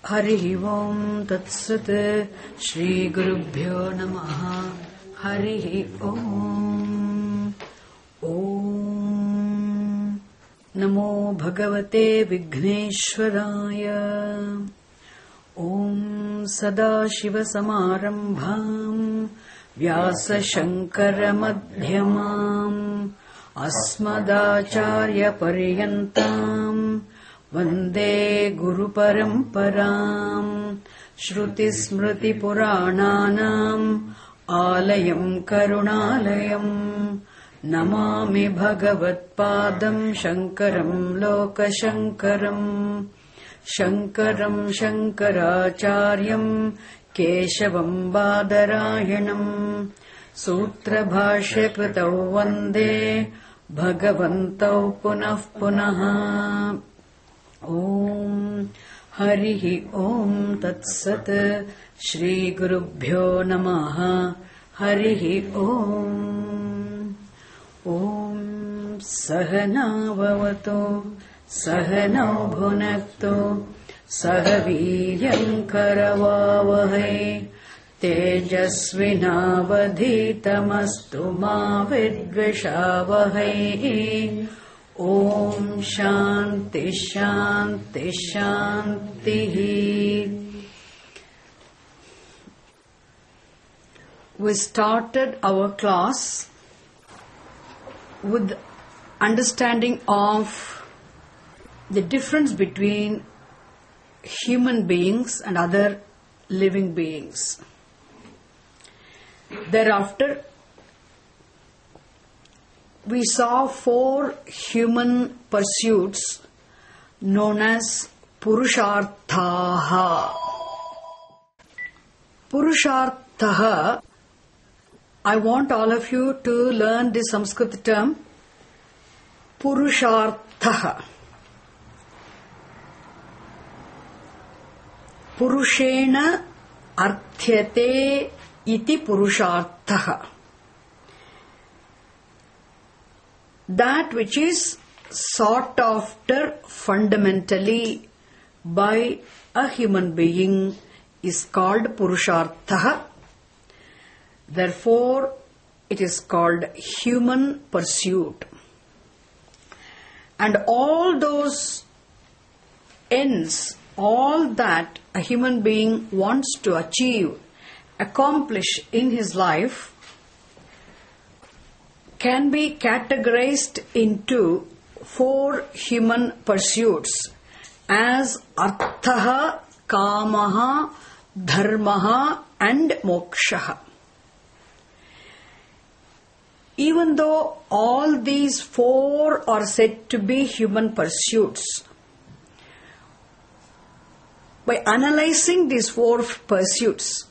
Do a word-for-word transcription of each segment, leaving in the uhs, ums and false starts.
Harihi Om Tat Sat Shri Gurubhyo Namaha Harihi Om Om Namo Bhagavate Vigneshwaraya Om Sadashiva Samarambham Vyasa Shankara Madhyamam Asmadacharya Pariyantam Vande Guru Paramparam Shruti Smriti Purananam Alayam Karunalayam Namami Bhagavat Padam Shankaram Loka Shankaram Shankaram Shankaracharyam Keshavam Badarayanam Sutra Bhashya Kritau Vande Bhagavantau Punah Punaha Om Harihi Om Tat Sat Shri Gurubhyo Namaha Harihi Om Om Sahana Vavato Sahana Bhunakto Sahaviryam Karavavahai Tejasvinavadhitamastu ma vidvishavahai Om Shanti Shanti Shanti. We started our class with understanding of the difference between human beings and other living beings. Thereafter, we saw four human pursuits known as Purusharthaha. Purusharthaha, I want all of you to learn the Sanskrit term Purusharthaha. Purushena arthyate iti Purusharthaha. That which is sought after fundamentally by a human being is called Purusharthaha. Therefore, it is called human pursuit. And all those ends, all that a human being wants to achieve, accomplish in his life, can be categorized into four human pursuits as Arthaha, Kamaha, Dharmaha and Mokshaha. Even though all these four are said to be human pursuits, by analyzing these four pursuits,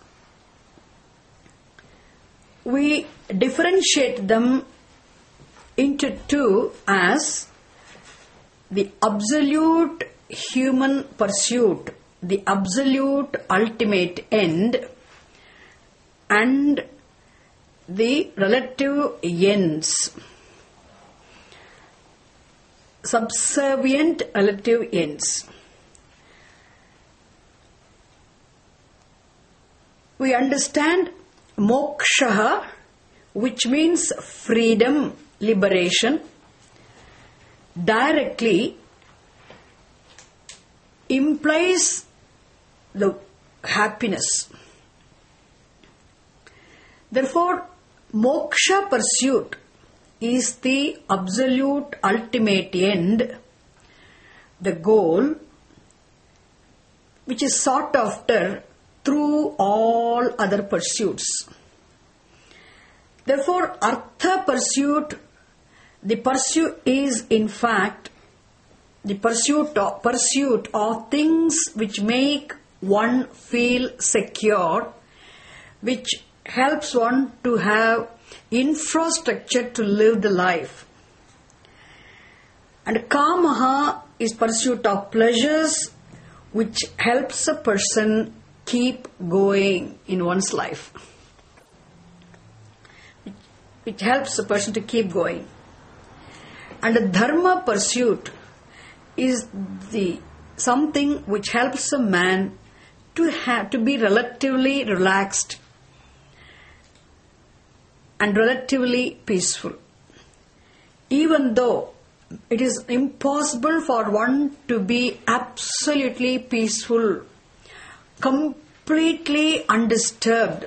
we differentiate them into two as the absolute human pursuit, the absolute ultimate end, and the relative ends, subservient relative ends. We understand moksha, which means freedom, liberation, directly implies the happiness. Therefore, moksha pursuit is the absolute ultimate end, the goal, which is sought after through all other pursuits. Therefore, artha pursuit, the pursuit is in fact the pursuit of, pursuit of things which make one feel secure, which helps one to have infrastructure to live the life. And kamaha is pursuit of pleasures, which helps a person keep going in one's life. It helps a person to keep going. And the dharma pursuit is the something which helps a man to have to be relatively relaxed and relatively peaceful. Even though it is impossible for one to be absolutely peaceful, completely undisturbed,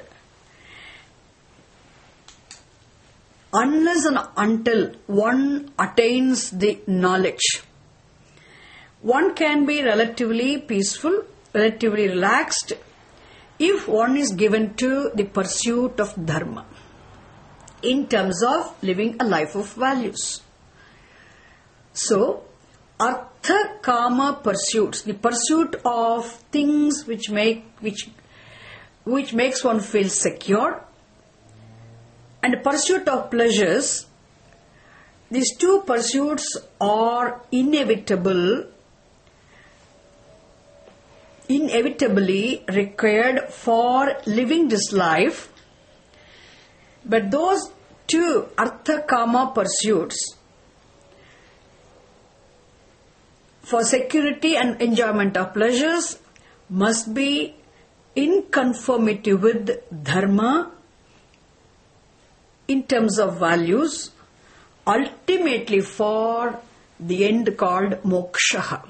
unless and until one attains the knowledge. One can be relatively peaceful, relatively relaxed, if one is given to the pursuit of dharma, in terms of living a life of values. So, artha kama pursuits, the pursuit of things which make which which makes one feel secure, and the pursuit of pleasures, these two pursuits are inevitable, inevitably required for living this life. But those two artha kama pursuits, for security and enjoyment of pleasures, must be in conformity with dharma in terms of values, ultimately for the end called moksha.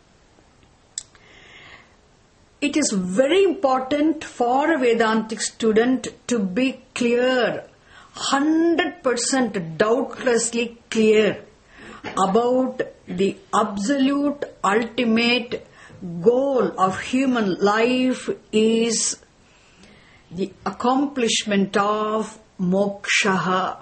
It is very important for a Vedantic student to be clear, one hundred percent doubtlessly clear about the absolute ultimate goal of human life is the accomplishment of moksha.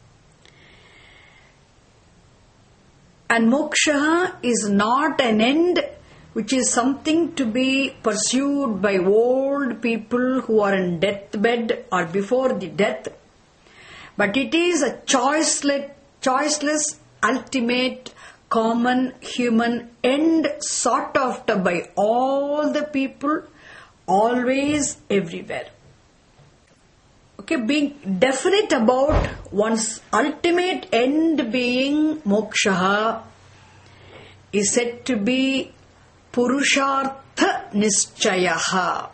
And moksha is not an end which is something to be pursued by old people who are in deathbed or before the death, but it is a choiceless, choiceless ultimate common human end sought after by all the people, always, everywhere. Okay, being definite about one's ultimate end being moksha is said to be Purushartha Nischaya.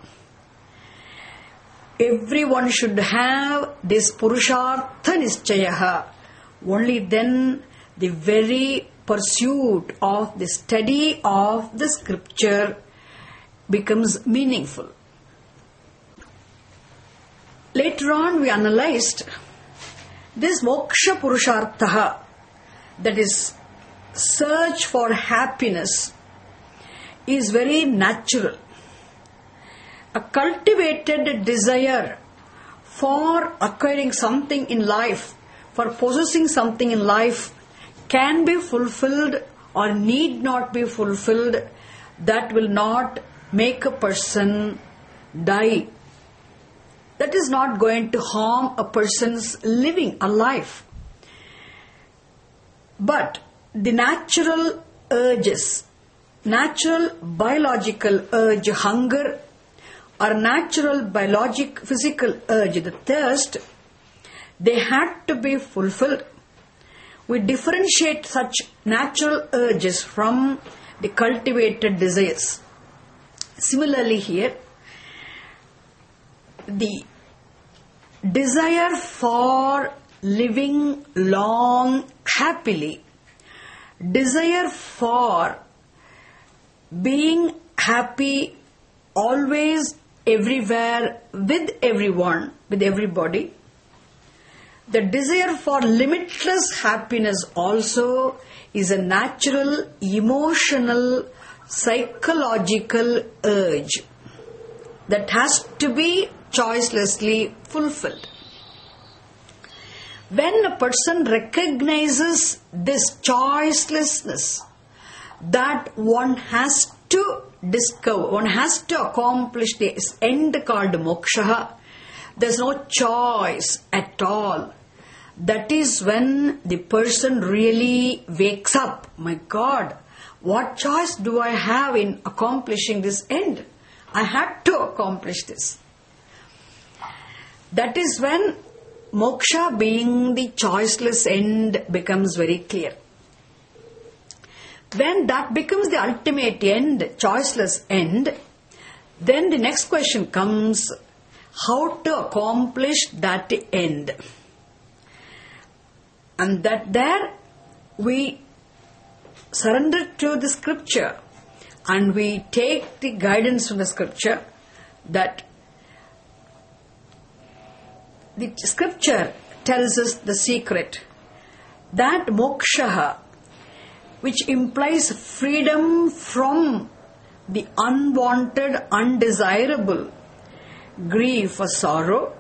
Everyone should have this Purushartha Nischaya. Only then the very pursuit of the study of the scripture becomes meaningful. Later on we analyzed this moksha purushartha, that is search for happiness, is very natural. A cultivated desire for acquiring something in life, for possessing something in life, can be fulfilled or need not be fulfilled. That will not make a person die. That is not going to harm a person's living a life. But the natural urges, natural biological urge, hunger, or natural biologic physical urge, the thirst, they had to be fulfilled. We differentiate such natural urges from the cultivated desires. Similarly here, the desire for living long happily, desire for being happy always, everywhere, with everyone, with everybody. The desire for limitless happiness also is a natural, emotional, psychological urge that has to be choicelessly fulfilled. When a person recognizes this choicelessness, that one has to discover, one has to accomplish this end called moksha, there's no choice at all. That is when the person really wakes up. My God, what choice do I have in accomplishing this end? I had to accomplish this. That is when moksha, being the choiceless end, becomes very clear. When that becomes the ultimate end, choiceless end, Then the next question comes, how to accomplish that end? And that there we surrender to the scripture and we take the guidance from the scripture, that the scripture tells us the secret, that moksha, which implies freedom from the unwanted, undesirable grief or sorrow,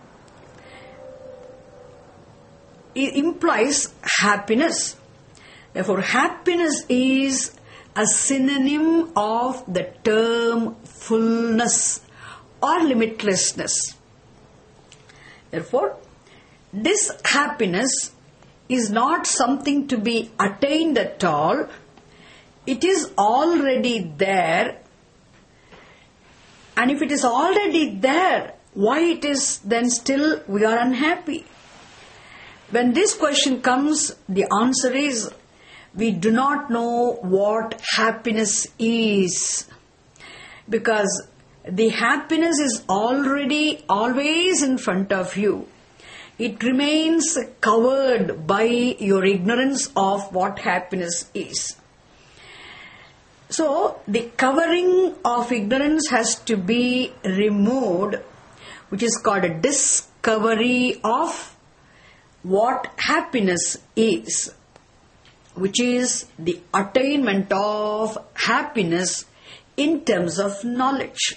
it implies happiness. Therefore, happiness is a synonym of the term fullness or limitlessness. Therefore, this happiness is not something to be attained at all. It is already there. And if it is already there, why it is then still we are unhappy? When this question comes, the answer is, we do not know what happiness is. Because the happiness is already always in front of you. It remains covered by your ignorance of what happiness is. So, the covering of ignorance has to be removed, which is called a discovery of what happiness is, which is the attainment of happiness in terms of knowledge.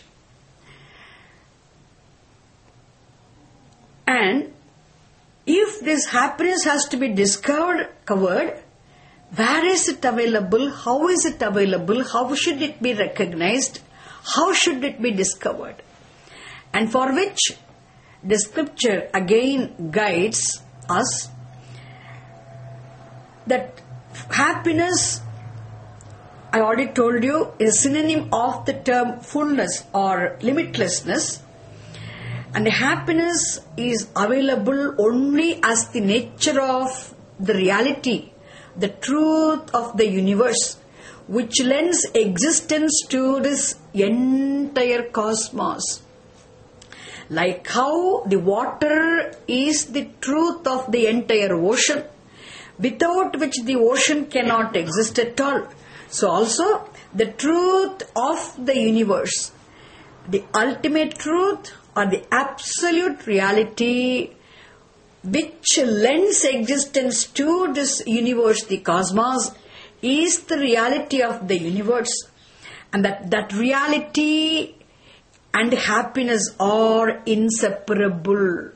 And if this happiness has to be discovered, covered, where is it available? How is it available? How should it be recognized? How should it be discovered? And for which the scripture again guides us that happiness, I already told you, is a synonym of the term fullness or limitlessness. And happiness is available only as the nature of the reality, the truth of the universe, which lends existence to this entire cosmos. Like how the water is the truth of the entire ocean, without which the ocean cannot exist at all. So also the truth of the universe, the ultimate truth or the absolute reality which lends existence to this universe, the cosmos, is the reality of the universe. And that, that reality and happiness are inseparable.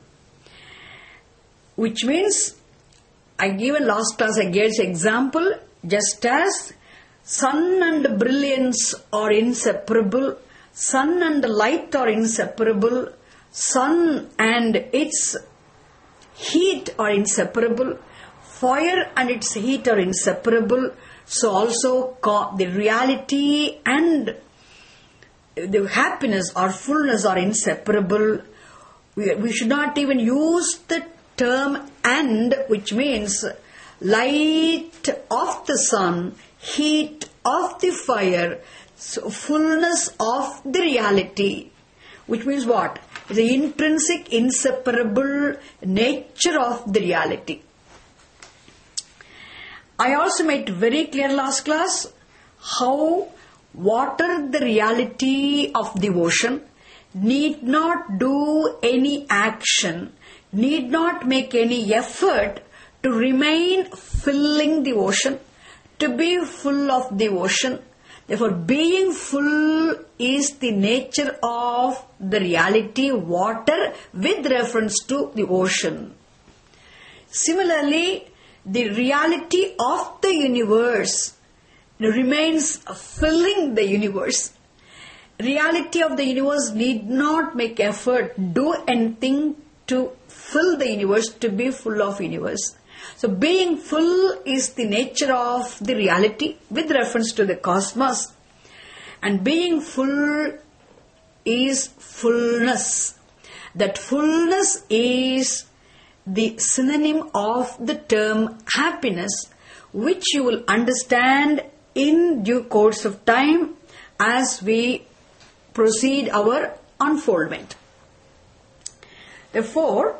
Which means, I gave in last class, I gave this example, just as sun and brilliance are inseparable, sun and light are inseparable, sun and its heat are inseparable, fire and its heat are inseparable. So also the reality and the happiness or fullness are inseparable. We, we should not even use the term and, which means light of the sun, heat of the fire, so fullness of the reality, which means what? The intrinsic, inseparable nature of the reality. I also made very clear last class how water, the reality of the ocean, need not do any action, need not make any effort to remain filling the ocean, to be full of the ocean. Therefore, being full is the nature of the reality, water, with reference to the ocean. Similarly, the reality of the universe remains filling the universe. Reality of the universe need not make effort, do anything to fill the universe, to be full of universe. So being full is the nature of the reality with reference to the cosmos. And being full is fullness. That fullness is the synonym of the term happiness, which you will understand in due course of time as we proceed our unfoldment. Therefore,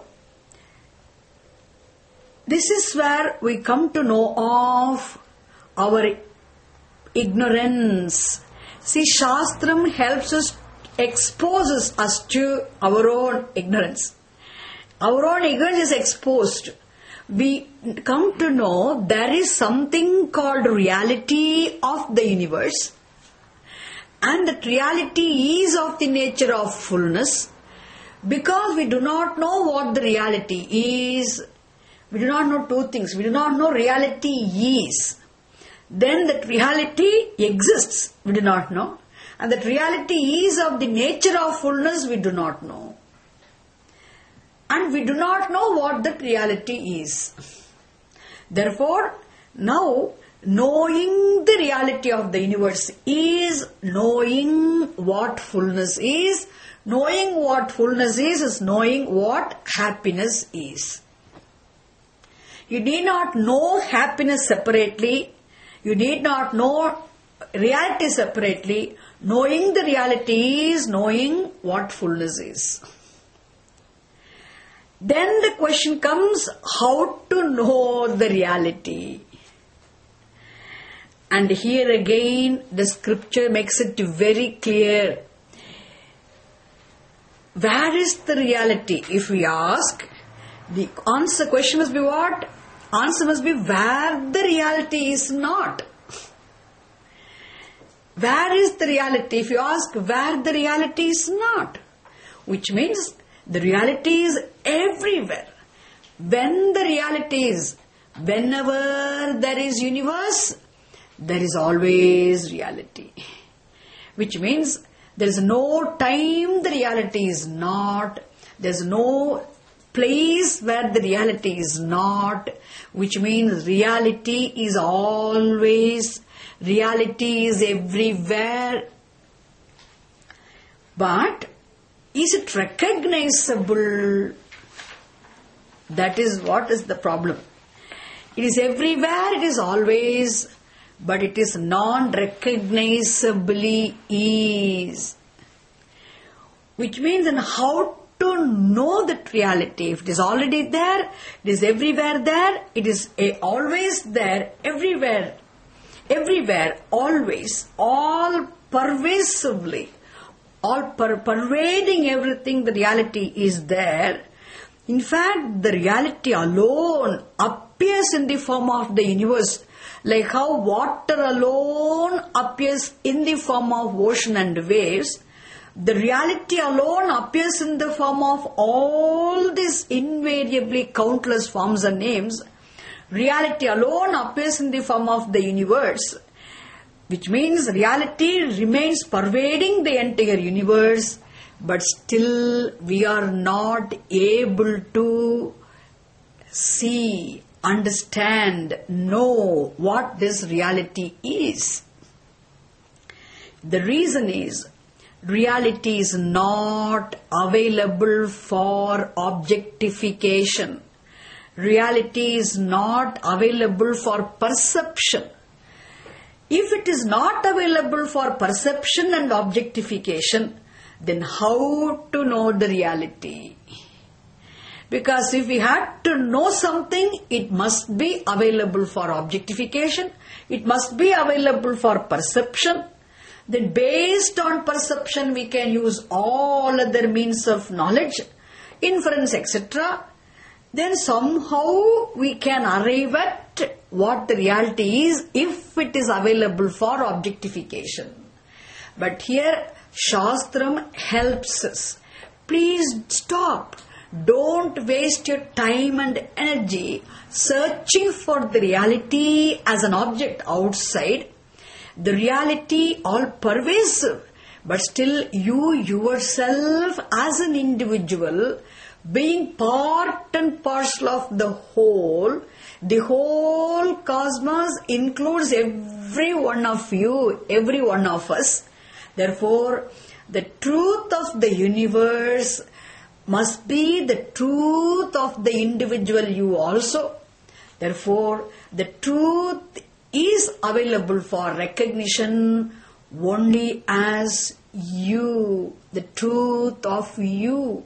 this is where we come to know of our ignorance. See, Shastram helps us, exposes us to our own ignorance. Our own ignorance is exposed. We come to know there is something called reality of the universe, and that reality is of the nature of fullness. Because we do not know what the reality is, we do not know two things. We do not know reality is. Then that reality exists, we do not know. And that reality is of the nature of fullness, we do not know. And we do not know what that reality is. Therefore, now, knowing the reality of the universe is knowing what fullness is. Knowing what fullness is, is knowing what happiness is. You need not know happiness separately. You need not know reality separately. Knowing the reality is knowing what fullness is. Then the question comes, how to know the reality? And here again, the scripture makes it very clear. Where is the reality? If we ask, the answer question must be what? Answer must be where the reality is not. Where is the reality? If you ask where the reality is not, which means the reality is everywhere. When the reality is, whenever there is universe, there is always reality. Which means there is no time the reality is not. There is no place where the reality is not. Which means reality is always. Reality is everywhere. But is it recognizable? That is what is the problem. It is everywhere, it is always, but it is non-recognizably is. Which means then how to know that reality? If it is already there, it is everywhere there, it is a, always there, everywhere, everywhere, always, all pervasively, all per- pervading everything, the reality is there. In fact, the reality alone appears in the form of the universe, like how water alone appears in the form of ocean and waves. The reality alone appears in the form of all these invariably countless forms and names. Reality alone appears in the form of the universe, which means reality remains pervading the entire universe, but still we are not able to see, understand, know what this reality is. The reason is, reality is not available for objectification. Reality is not available for perception. If it is not available for perception and objectification, then how to know the reality? Because if we had to know something, it must be available for objectification, it must be available for perception. Then based on perception, we can use all other means of knowledge, inference, et cetera. Then somehow we can arrive at what the reality is if it is available for objectification. But here Shastram helps us. Please stop. Don't waste your time and energy searching for the reality as an object outside. The reality all pervasive, but still you yourself as an individual, being part and parcel of the whole, the whole cosmos includes every one of you, every one of us. Therefore, the truth of the universe must be the truth of the individual you also. Therefore, the truth is available for recognition only as you, the truth of you.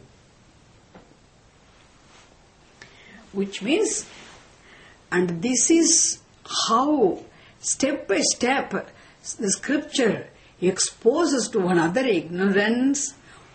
Which means, and this is how step by step the scripture exposes to one another ignorance.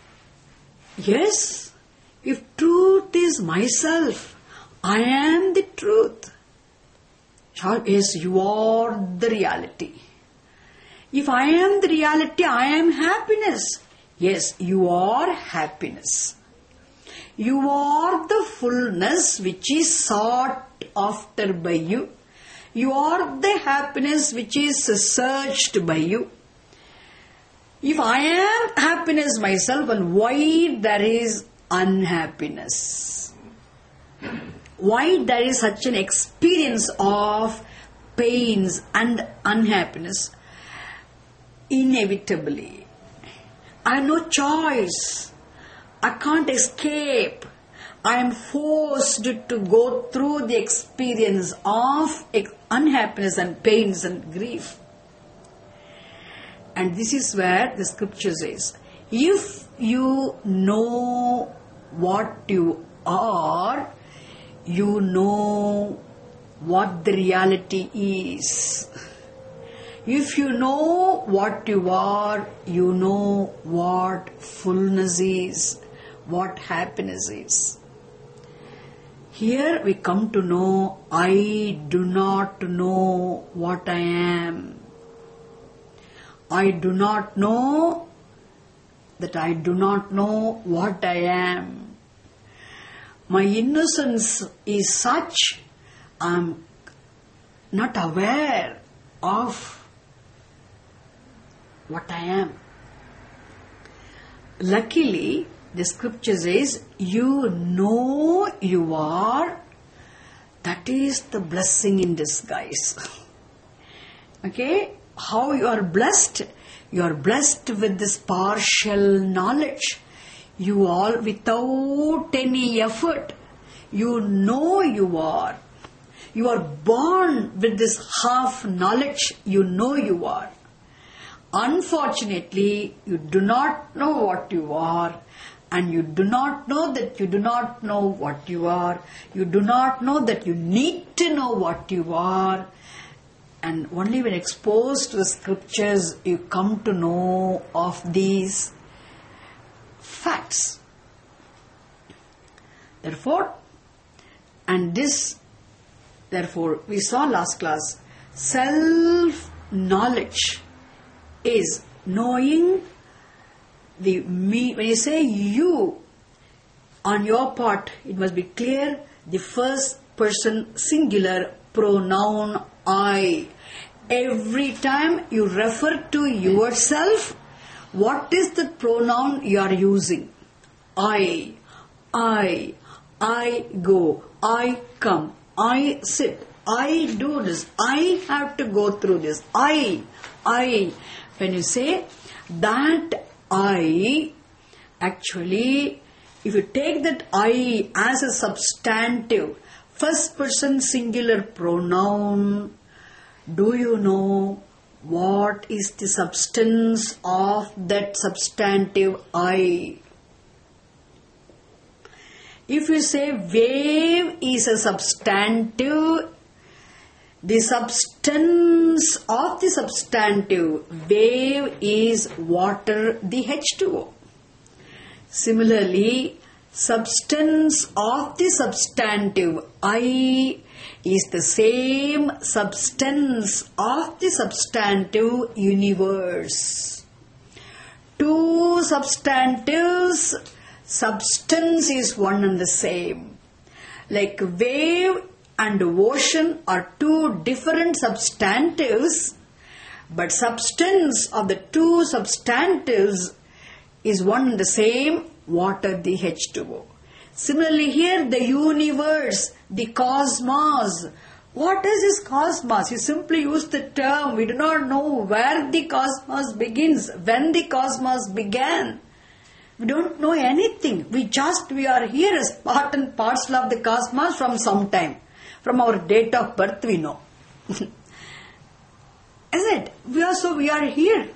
Yes, if truth is myself, I am the truth. Yes, you are the reality. If I am the reality, I am happiness. Yes, you are happiness. You are the fullness which is sought after by you. You are the happiness which is searched by you. If I am happiness myself, and why there is unhappiness? Why there is such an experience of pains and unhappiness? Inevitably. I have no choice. I can't escape. I am forced to go through the experience of unhappiness and pains and grief. And this is where the scripture says, if you know what you are, you know what the reality is. If you know what you are, you know what fullness is, what happiness is. Here we come to know, I do not know what I am. I do not know that I do not know what I am. My innocence is such, I am not aware of what I am. Luckily, the scripture says, you know you are. That is the blessing in disguise. Okay? How you are blessed? You are blessed with this partial knowledge. You are without any effort. You know you are. You are born with this half knowledge. You know you are. Unfortunately, you do not know what you are, and you do not know that you do not know what you are. You do not know that you need to know what you are. And only when exposed to the scriptures, you come to know of these facts. Therefore, and this, therefore, we saw last class, self-knowledge is knowing the me. When you say you, on your part, it must be clear, the first person singular pronoun I. Every time you refer to yourself, what is the pronoun you are using? I. I. I go. I come. I sit. I do this. I have to go through this. I. I. When you say that I, actually, if you take that I as a substantive, first person singular pronoun, do you know what is the substance of that substantive I? If you say wave is a substantive, the substance of the substantive wave is water, the H two O. Similarly, substance of the substantive I is the same substance of the substantive universe. Two substantives, substance is one and the same. Like wave and ocean are two different substantives, but substance of the two substantives is one and the same, water, the H two O. Similarly here, the universe, the cosmos. What is this cosmos? You simply use the term. We do not know where the cosmos begins, when the cosmos began. We don't know anything. We just, we are here as part and parcel of the cosmos from some time. From our date of birth we know. Is it? We are, so we are here.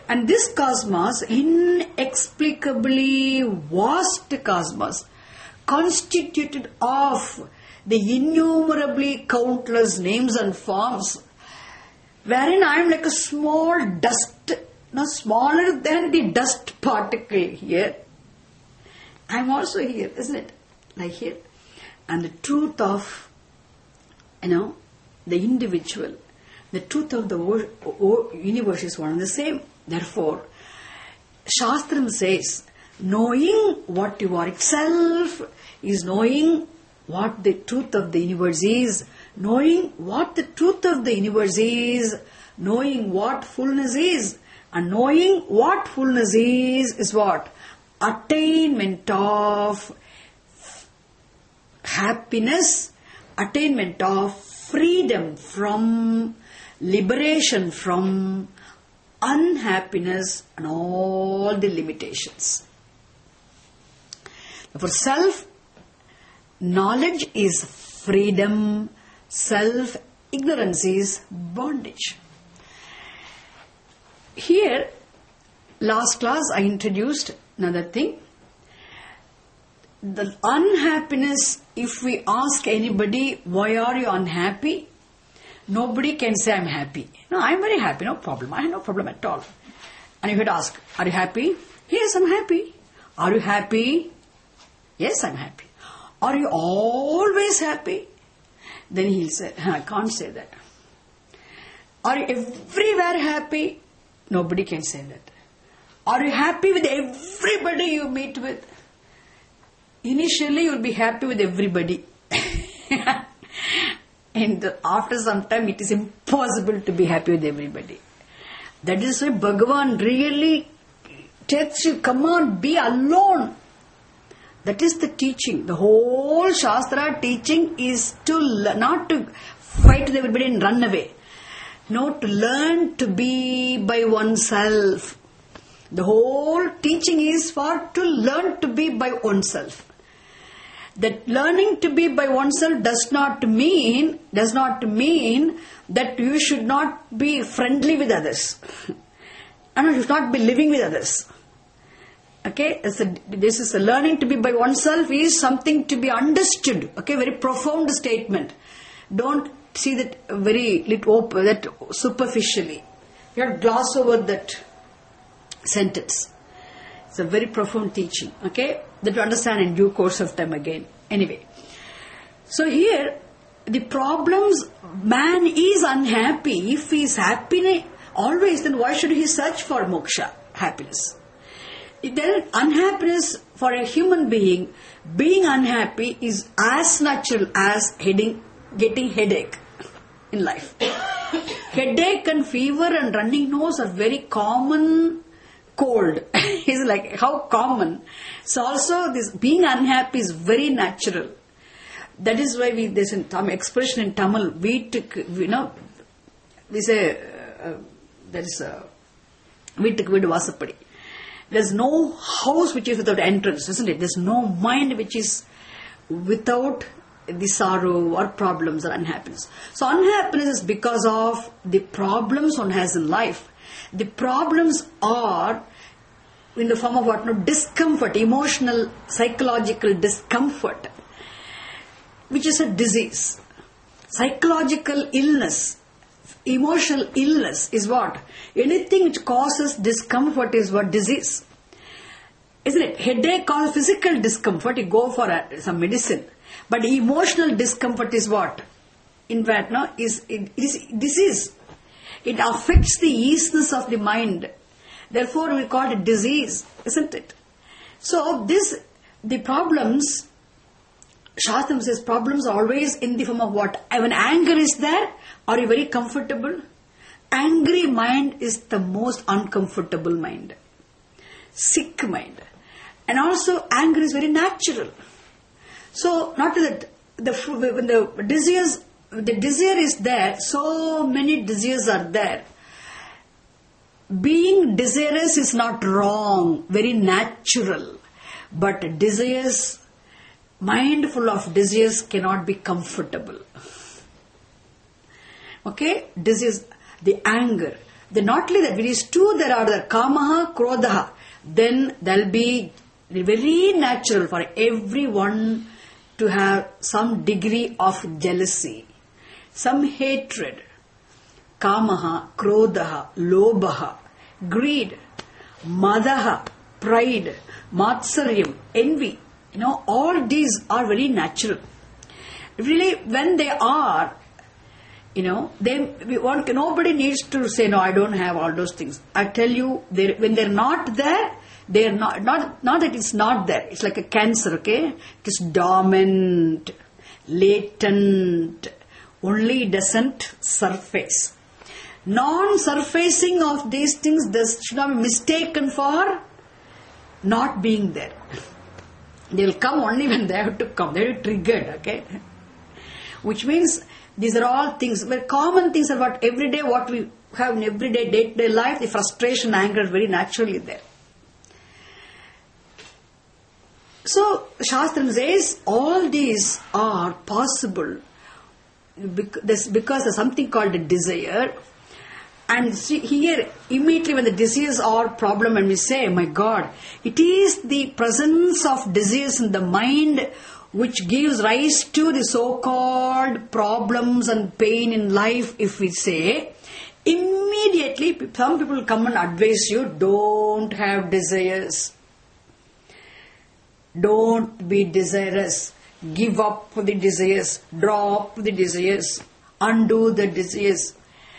And this cosmos, inexplicably vast cosmos, constituted of the innumerably countless names and forms, wherein I am like a small dust, no, smaller than the dust particle here. I am also here, isn't it? Like here. And the truth of, you know, the individual, the truth of the universe is one and the same. Therefore, Shastram says, knowing what you are itself is knowing what the truth of the universe is. Knowing what the truth of the universe is, knowing what fullness is. And knowing what fullness is, is what? Attainment of happiness, attainment of freedom from, liberation from unhappiness and all the limitations. For self, knowledge is freedom, self-ignorance is bondage. Here, last class I introduced another thing. The unhappiness, if we ask anybody, why are you unhappy? Nobody can say, I'm happy. No, I'm very happy, no problem. I have no problem at all. And if you ask, are you happy? Yes, I'm happy. Are you happy? Yes, I'm happy. Are you always happy? Then he'll say, I can't say that. Are you everywhere happy? Nobody can say that. Are you happy with everybody you meet with? Initially, you'll be happy with everybody. And after some time, it is impossible to be happy with everybody. That is why Bhagavan really tells you, come on, be alone. That is the teaching. The whole Shastra teaching is to not to fight with everybody and run away. No, to learn to be by oneself. The whole teaching is for to learn to be by oneself. That learning to be by oneself does not mean does not mean that you should not be friendly with others, and you should not be living with others. Okay, a, this is a learning to be by oneself is something to be understood. Okay, very profound statement. Don't see that very little that superficially. You have to gloss over that sentence. It's a very profound teaching. Okay, that you understand in due course of time again. Anyway, so here the problems, man is unhappy. If he is happy always, then why should he search for moksha, happiness? Then unhappiness for a human being, being unhappy is as natural as heading, getting headache in life. Headache and fever and running nose are very common. Cold is like how common. So also this being unhappy is very natural. That is why we there's some expression in Tamil. We took, you know, we say uh, there is a we took vidu vasapadi. There's no house which is without entrance, isn't it? There's no mind which is without the sorrow or problems or unhappiness. So unhappiness is because of the problems one has in life. The problems are in the form of what? No, discomfort, emotional, psychological discomfort, which is a disease. Psychological illness, emotional illness is what? Anything which causes discomfort is what? Disease. Isn't it? Headache causes physical discomfort, you go for a, some medicine. But emotional discomfort is what? In fact, no, is, it is disease. It affects the easiness of the mind. Therefore, we call it disease, isn't it? So, this, the problems, Shastram says problems are always in the form of what? When anger is there, are you very comfortable? Angry mind is the most uncomfortable mind. Sick mind. And also, anger is very natural. So, not that the, when the desires The desire is there, so many desires are there. Being desirous is not wrong, very natural. But desires, mindful of desires cannot be comfortable. Okay? Desires, the anger. then not only that, these two there are the kamaha, krodhaha, then there will be very natural for everyone to have some degree of jealousy, some hatred, kamaha, krodhaha, lobhaha, greed, madaha, pride, matsaryam, envy. You know, all these are very natural. Really, when they are, you know, then we want, nobody needs to say, no, I don't have all those things. I tell you, they're, when they're not there, they're not, not, not that it's not there. It's like a cancer, okay? It is dormant, latent, only doesn't surface. Non-surfacing of these things this should not be mistaken for not being there. They will come only when they have to come. They will be triggered, okay? Which means these are all things, very common things about everyday, what we have in everyday, day-to-day life. The frustration, anger is very naturally there. So, Shastram says all these are possible because there's something called a desire. And see, here, immediately when the desires are problem and we say, my God, it is the presence of desires in the mind which gives rise to the so-called problems and pain in life, if we say, immediately some people come and advise you, don't have desires. Don't be desirous. Give up the desires. Drop the desires. Undo the desires.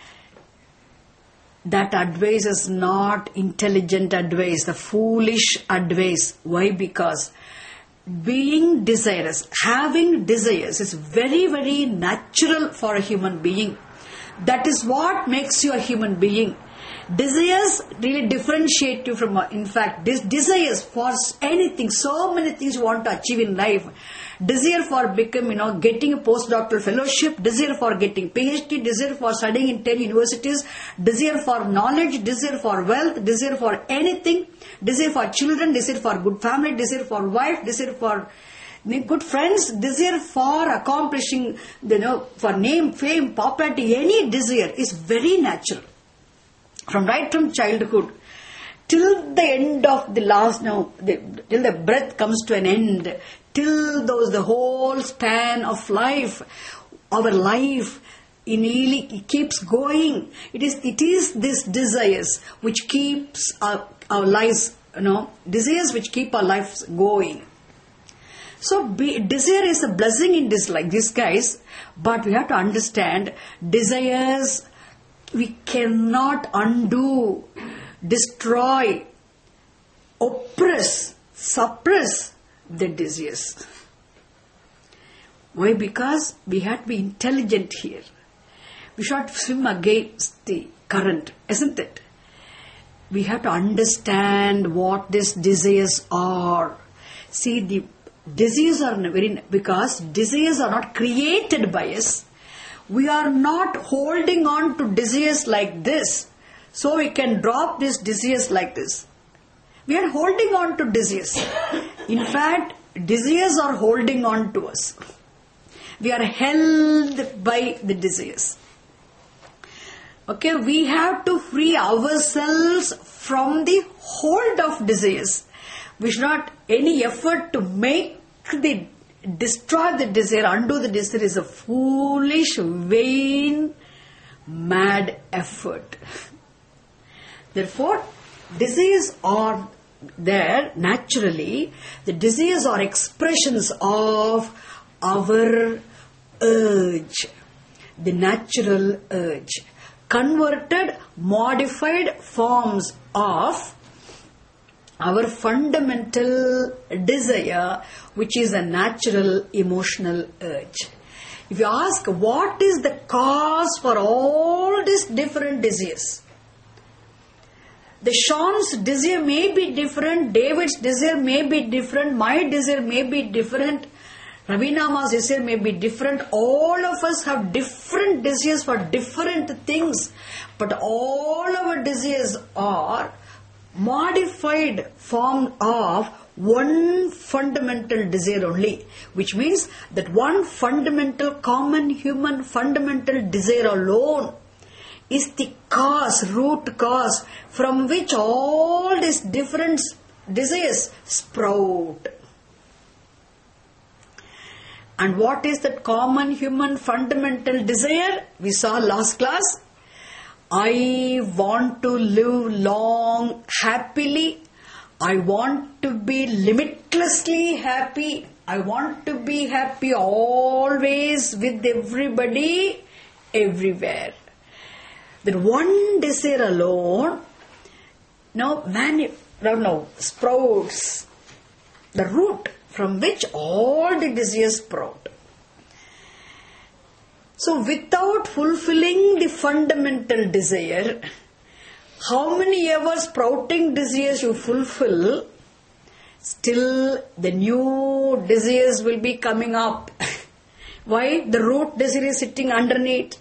That advice is not intelligent advice, the foolish advice. Why? Because being desirous, having desires is very, very natural for a human being. That is what makes you a human being. Desires really differentiate you from, in fact, this desires for anything, so many things you want to achieve in life. Desire for become, you know, getting a postdoctoral fellowship, desire for getting PhD, desire for studying in ten universities, desire for knowledge, desire for wealth, desire for anything, desire for children, desire for good family, desire for wife, desire for good friends, desire for accomplishing, you know, for name, fame, popularity, any desire is very natural. From right from childhood till the end of the last, now, the, till the breath comes to an end, till those the whole span of life, our life in really keeps going. It is it is this desires which keeps our, our lives, you know, desires which keep our lives going. So be, desire is a blessing in this, like this, guys. But we have to understand desires we cannot undo, destroy, oppress, suppress the desires. Why? Because we have to be intelligent here. We should swim against the current, isn't it? We have to understand what these desires are. See, the desires are very, because desires are not created by us. We are not holding on to desires like this, so we can drop these desires like this. We are holding on to desires. In fact, desires are holding on to us. We are held by the desires. Okay, we have to free ourselves from the hold of desires. We should not any effort to make the destroy the desire, undo the desire is a foolish, vain, mad effort. Therefore, desires are there naturally. The desires are expressions of our urge, the natural urge, converted, modified forms of our fundamental desire, which is a natural emotional urge. If you ask what is the cause for all these different desires, the Sean's desire may be different, David's desire may be different, my desire may be different, Ravinama's desire may be different. All of us have different desires for different things, but all our desires are modified form of one fundamental desire only, which means that one fundamental common human fundamental desire alone is the cause, root cause, from which all these different desires sprout. And what is that common human fundamental desire? We saw last class. I want to live long, happily. I want to be limitlessly happy. I want to be happy always with everybody, everywhere. That one desire alone, no, mani- no, no, sprouts the root from which all the desires sprout. So without fulfilling the fundamental desire, how many ever sprouting desires you fulfill, still the new desires will be coming up. Why? The root desire is sitting underneath.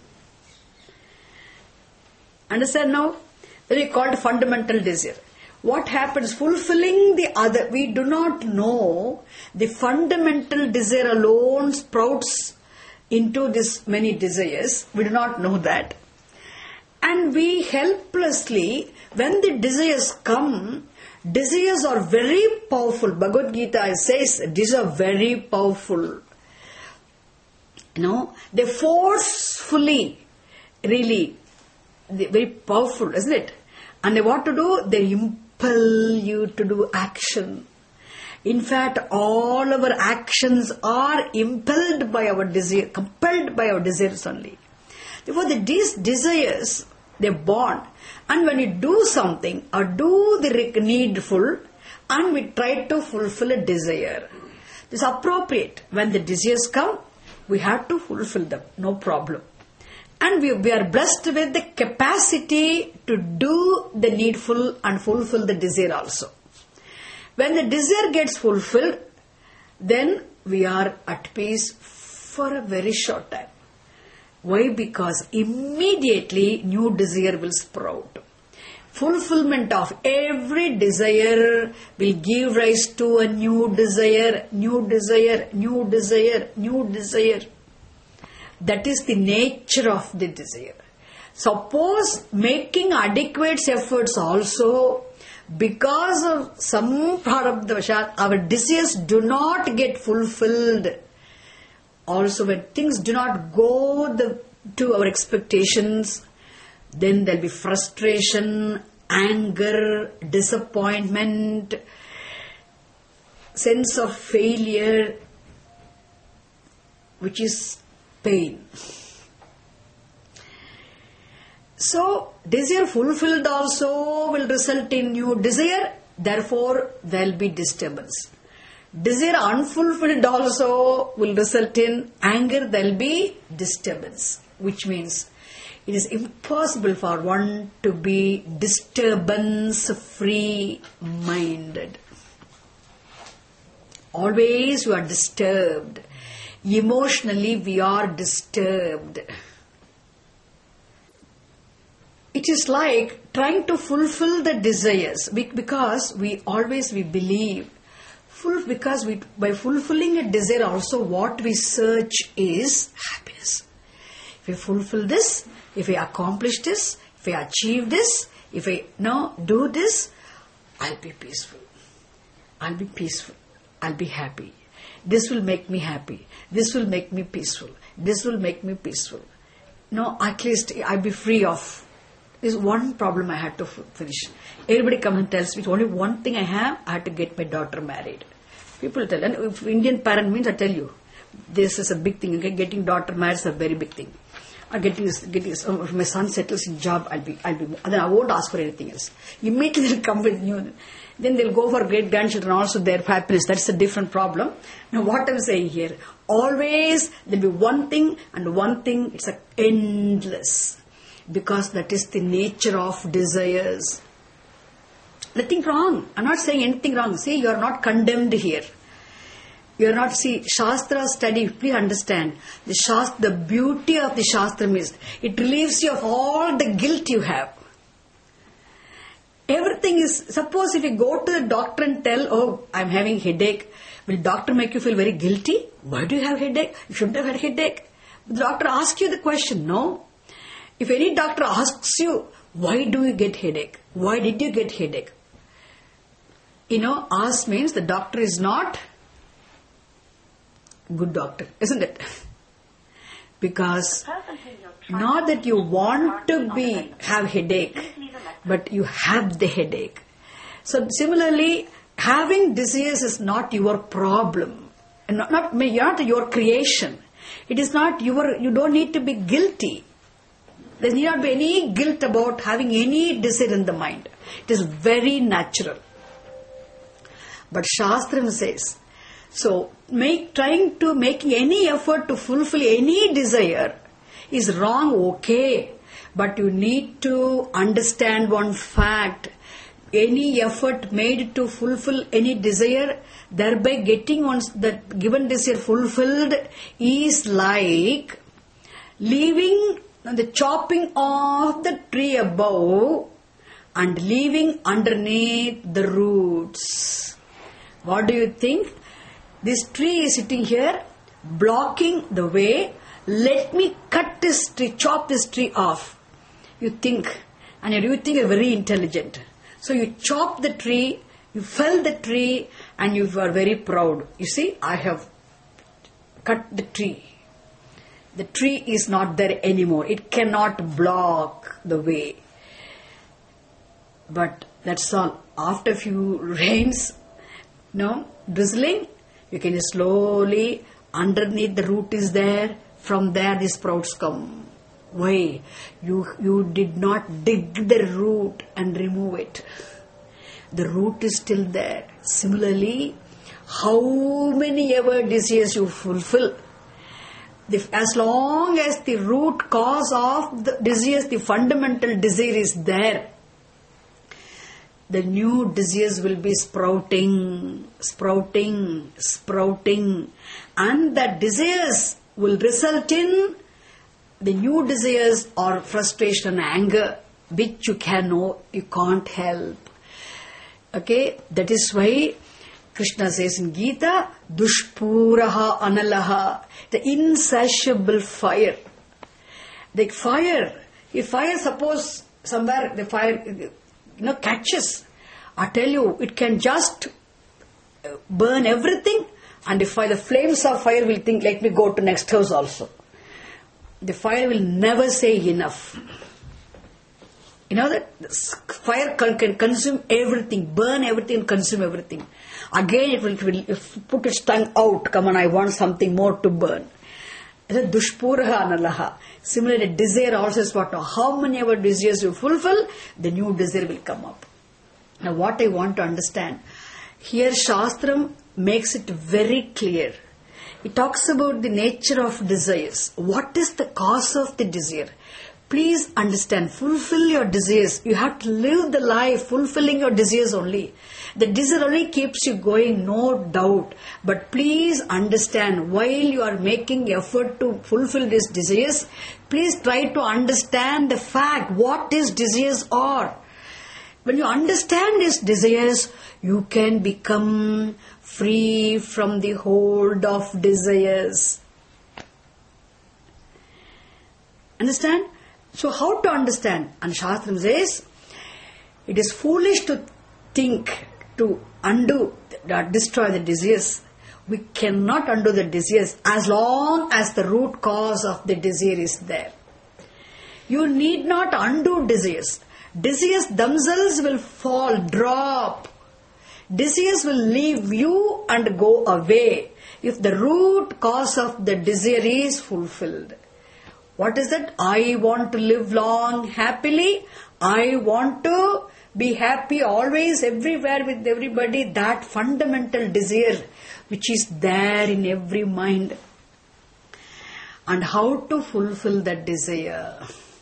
Understand now? That is called fundamental desire. What happens? Fulfilling the other, we do not know the fundamental desire alone sprouts into this many desires. We do not know that. And we helplessly, when the desires come, desires are very powerful. Bhagavad Gita says these are very powerful. You know, they forcefully, really, they're very powerful, isn't it? And they what to do? They impel you to do action. In fact, all our actions are impelled by our desire, compelled by our desires only. Therefore, the, these desires, they're born. And when you do something or do the needful, and we try to fulfill a desire, it's appropriate. When the desires come, we have to fulfill them, no problem. And we, we are blessed with the capacity to do the needful and fulfill the desire also. When the desire gets fulfilled, then we are at peace for a very short time. Why? Because immediately new desire will sprout. Fulfillment of every desire will give rise to a new desire, new desire, new desire, new desire. That is the nature of the desire. Suppose making adequate efforts also, because of some prarabdha, our desires do not get fulfilled. Also, when things do not go the, to our expectations, then there will be frustration, anger, disappointment, sense of failure, which is pain. So, desire fulfilled also will result in new desire, therefore there will be disturbance. Desire unfulfilled also will result in anger, there will be disturbance, which means it is impossible for one to be disturbance-free minded. Always you are disturbed. Emotionally we are disturbed. It is like trying to fulfill the desires because we always we believe full because we by fulfilling a desire also what we search is happiness. If we fulfill this, if we accomplish this, if we achieve this, if we no do this, I'll be peaceful. I'll be peaceful. I'll be happy. This will make me happy. This will make me peaceful. This will make me peaceful. No, at least I'll be free of. There's one problem I had to finish. Everybody comes and tells me, only one thing I have, I have to get my daughter married. People tell, and if Indian parent means, I tell you, this is a big thing. Okay? Getting daughter married is a very big thing. Or getting, getting if my son settles in job, I'll be, I'll be, then I won't ask for anything else. Immediately they'll come with you. Then they'll go for great grandchildren also, their happiness. That's a different problem. Now what I'm saying here, always there'll be one thing and one thing, it's a endless. Because that is the nature of desires. Nothing wrong. I'm not saying anything wrong. See, you are not condemned here. You are not, see, Shastra study, please understand. The Shastra, the beauty of the Shastra is, it relieves you of all the guilt you have. Everything is, suppose if you go to the doctor and tell, oh, I'm having headache, will doctor make you feel very guilty? Why do you have headache? You shouldn't have had headache. The doctor asks you the question, no. If any doctor asks you, Why do you get headache? Why did you get headache? You know, ask means the doctor is not good doctor, isn't it? Because not that you want to be have headache, but you have the headache. So similarly, having disease is not your problem, not not, not your creation. It is not your. You don't need to be guilty. There need not be any guilt about having any desire in the mind. It is very natural. But Shastram says, so make trying to make any effort to fulfill any desire is wrong, okay. But you need to understand one fact. Any effort made to fulfill any desire, thereby getting one's that given desire fulfilled, is like leaving the chopping of the tree above and leaving underneath the roots. What do you think? This tree is sitting here, blocking the way. Let me cut this tree, chop this tree off. You think, and you think you're very intelligent. So you chop the tree, you fell the tree, and you are very proud. You see, I have cut the tree. The tree is not there anymore. It cannot block the way. But that's all. After a few rains, no, drizzling, you can slowly, underneath the root is there, from there the sprouts come. Why? You, you did not dig the root and remove it. The root is still there. Similarly, how many ever desires you fulfill, as long as the root cause of the desires, the fundamental desire is there, the new desires will be sprouting, sprouting, sprouting, and the desires will result in the new desires or frustration, anger, which you can know, you can't help. Okay, that is why Krishna says in Gita, Dushpuraha Analaha, the insatiable fire. The fire, if fire suppose somewhere the fire, you know, catches, I tell you, it can just burn everything, and if the flames of fire will think, let me go to next house also. The fire will never say enough. You know that fire can consume everything, burn everything, consume everything. Again it will, it will put its tongue out, come on, I want something more to burn. Dushpuraha Analaha. Similarly, desire also is what? How many ever desires you fulfill, the new desire will come up. Now what I want to understand, here Shastram makes it very clear. It talks about the nature of desires. What is the cause of the desire? Please understand, fulfill your desires. You have to live the life fulfilling your desires only. The desire only keeps you going, no doubt. But please understand, while you are making effort to fulfill these desires, please try to understand the fact, what these desires are. When you understand these desires, you can become free from the hold of desires. Understand? So how to understand? And Shastram says, it is foolish to think to undo, uh, destroy the desires. We cannot undo the desires as long as the root cause of the desire is there. You need not undo desires. Desires themselves will fall, drop. Desires will leave you and go away if the root cause of the desire is fulfilled. What is it? I want to live long happily. I want to be happy always, everywhere, with everybody. That fundamental desire which is there in every mind. And how to fulfill that desire?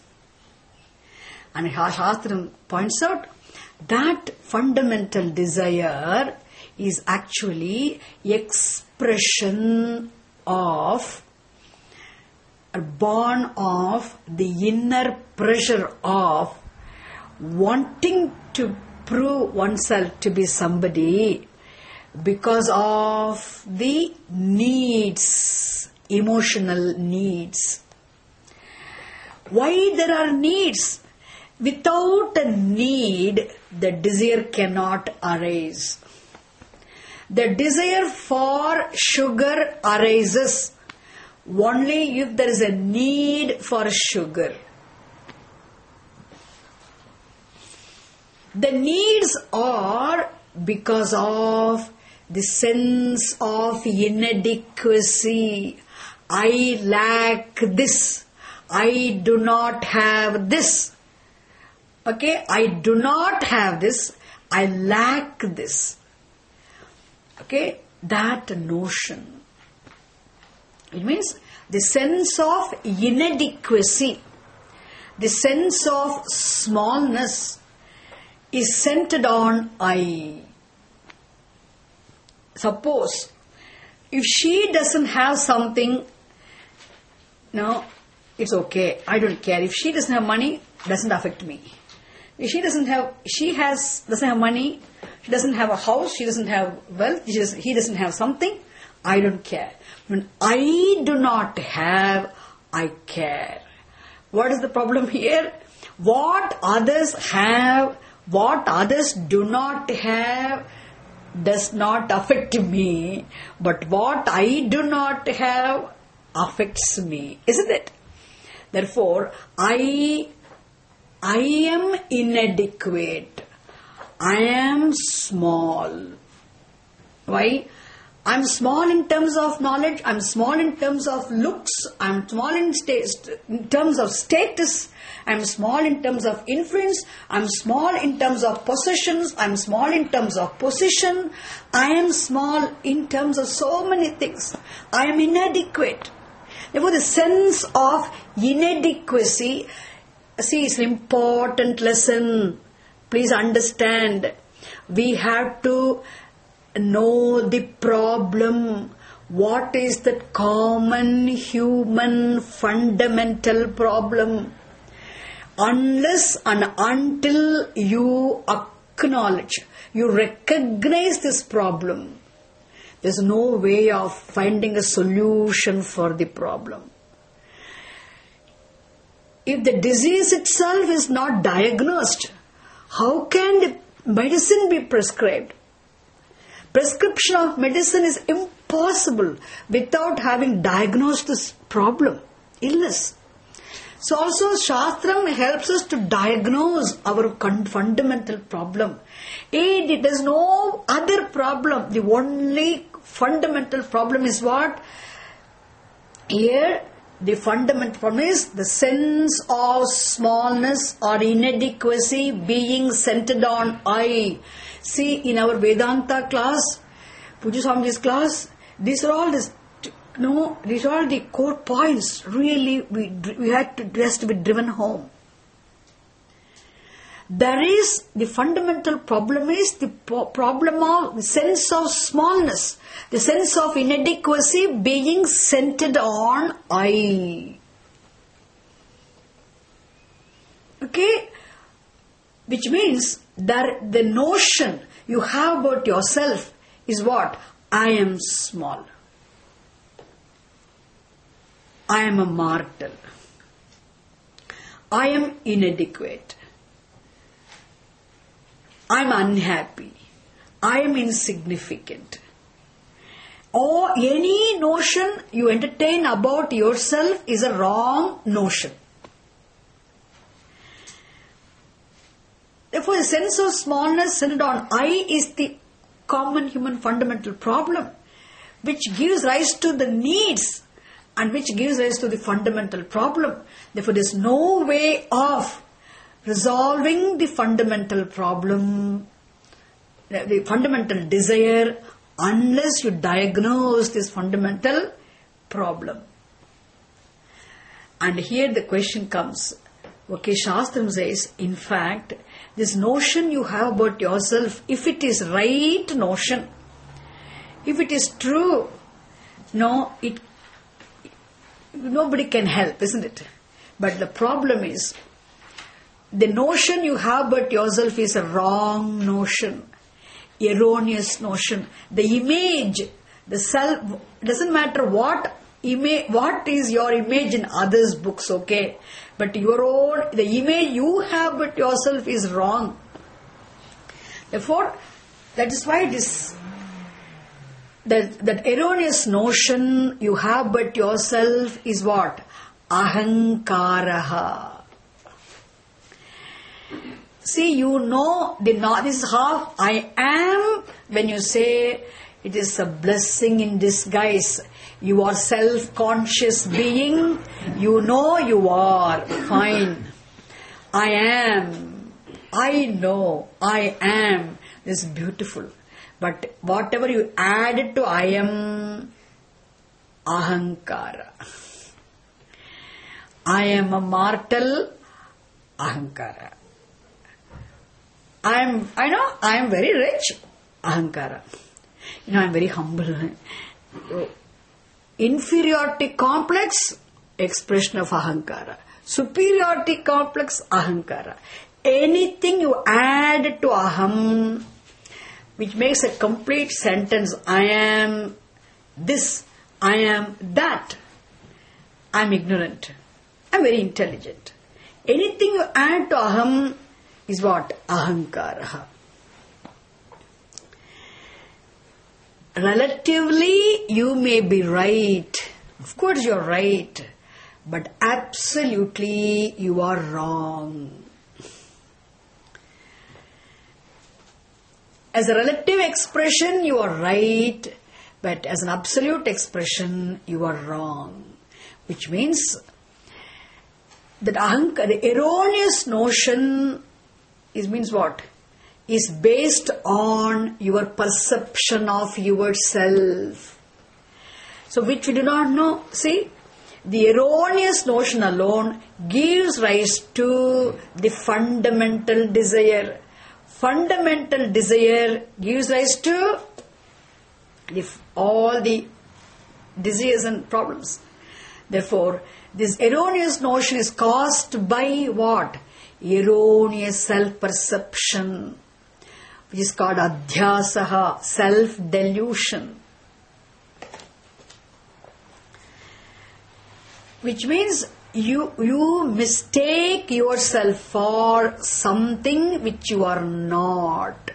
And Shastram points out that fundamental desire is actually expression of, born of the inner pressure of wanting to prove oneself to be somebody because of the needs, emotional needs. Why there are needs? Without a need, the desire cannot arise. The desire for sugar arises only if there is a need for sugar. The needs are because of the sense of inadequacy. I lack this. I do not have this. Okay, I do not have this. I lack this. Okay, that notion. It means the sense of inadequacy, the sense of smallness is centered on I. Suppose if she doesn't have something, no, it's okay. I don't care. If she doesn't have money, doesn't affect me. If she doesn't have, she has doesn't have money, she doesn't have a house, she doesn't have wealth, she doesn't, he doesn't have something, I don't care. When I do not have, I care. What is the problem here? What others have, what others do not have, does not affect me, but what I do not have affects me, isn't it? Therefore, I, I am inadequate. I am small. Why? I'm small in terms of knowledge, I'm small in terms of looks, I'm small in, sta- in terms of status, I'm small in terms of influence, I'm small in terms of possessions, I'm small in terms of position, I am small in terms of so many things. I am inadequate. Therefore, the sense of inadequacy, see, it's an important lesson. Please understand. We have to know the problem. What is that common human fundamental problem? Unless and until you acknowledge, you recognize this problem, there's no way of finding a solution for the problem. If the disease itself is not diagnosed, how can the medicine be prescribed? Prescription of medicine is impossible without having diagnosed this problem, illness. So also Shastram helps us to diagnose our fundamental problem. And it is no other problem. The only fundamental problem is what? Here, the fundamental problem is the sense of smallness or inadequacy being centered on I. See, in our Vedanta class, Pujya Swamiji's class, these are all this, no, these are all the core points. Really, we we had to just to be driven home. There is the fundamental problem is the problem of the sense of smallness, the sense of inadequacy being centered on I. Okay, which means that the notion you have about yourself is what? I am small. I am a mortal. I am inadequate. I am unhappy. I am insignificant. Or any notion you entertain about yourself is a wrong notion. Therefore, the sense of smallness centered on I is the common human fundamental problem, which gives rise to the needs and which gives rise to the fundamental problem. Therefore, there is no way of resolving the fundamental problem, the fundamental desire, unless you diagnose this fundamental problem. And here the question comes, okay, Shastram says, in fact, this notion you have about yourself, if it is right notion, if it is true, no, it nobody can help, isn't it? But the problem is, the notion you have about yourself is a wrong notion, erroneous notion. The image, the self, doesn't matter what image, what is your image in others' books, okay? But your own, the image you have about yourself is wrong. Therefore, that is why this, that, that erroneous notion you have about yourself is what? Ahankaraha. See, you know, the, this is how I am when you say it is a blessing in disguise. You are self-conscious being. You know you are. Fine. I am. I know. I am. This is beautiful. But whatever you add to I am, ahankara. I am a mortal, ahankara. I am, I know, I am very rich, ahankara. You know, I am very humble. Inferiority complex, expression of ahankara. Superiority complex, ahankara. Anything you add to aham, which makes a complete sentence, I am this, I am that, I am ignorant, I am very intelligent. Anything you add to aham is what? Ahankara. Relatively, you may be right. Of course, you are right. But absolutely, you are wrong. As a relative expression, you are right. But as an absolute expression, you are wrong. Which means that ahankara, the erroneous notion is means what? Is based on your perception of yourself. So which we do not know. See, the erroneous notion alone gives rise to the fundamental desire. Fundamental desire gives rise to the, all the diseases and problems. Therefore, this erroneous notion is caused by what? Erroneous self-perception, which is called adhyasaha, self-delusion. Which means you, you mistake yourself for something which you are not.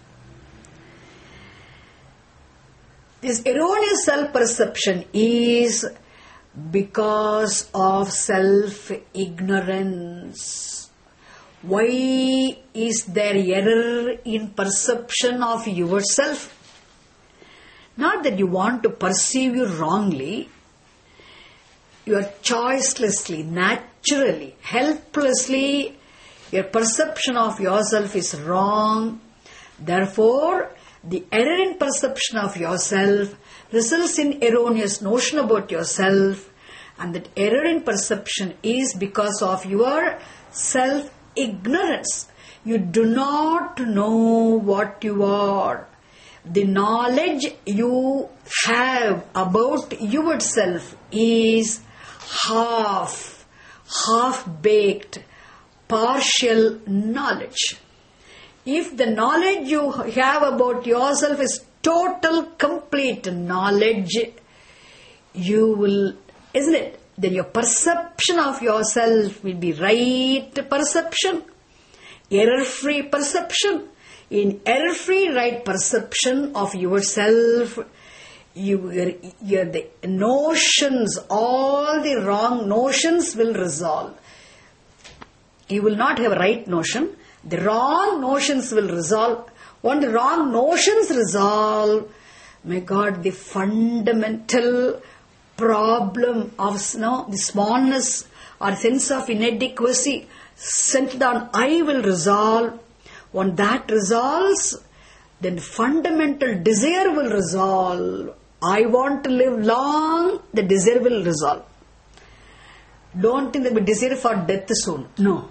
This erroneous self-perception is because of self-ignorance. Why is there error in perception of yourself? Not that you want to perceive you wrongly. You are choicelessly, naturally, helplessly, your perception of yourself is wrong. Therefore, the error in perception of yourself results in erroneous notion about yourself, and that error in perception is because of your self-ignorance. You do not know what you are. The knowledge you have about yourself is half, half-baked, partial knowledge. If the knowledge you have about yourself is total, complete knowledge, you will, isn't it? Then your perception of yourself will be right perception, error-free perception. In error-free right perception of yourself, you, your, your, the notions, all the wrong notions will resolve. You will not have a right notion. The wrong notions will resolve. When the wrong notions resolve, my God, the fundamental problem of you know, the smallness or sense of inadequacy centered on I will resolve. When that resolves, then fundamental desire will resolve. I want to live long, the desire will resolve. Don't think that we desire for death soon. No.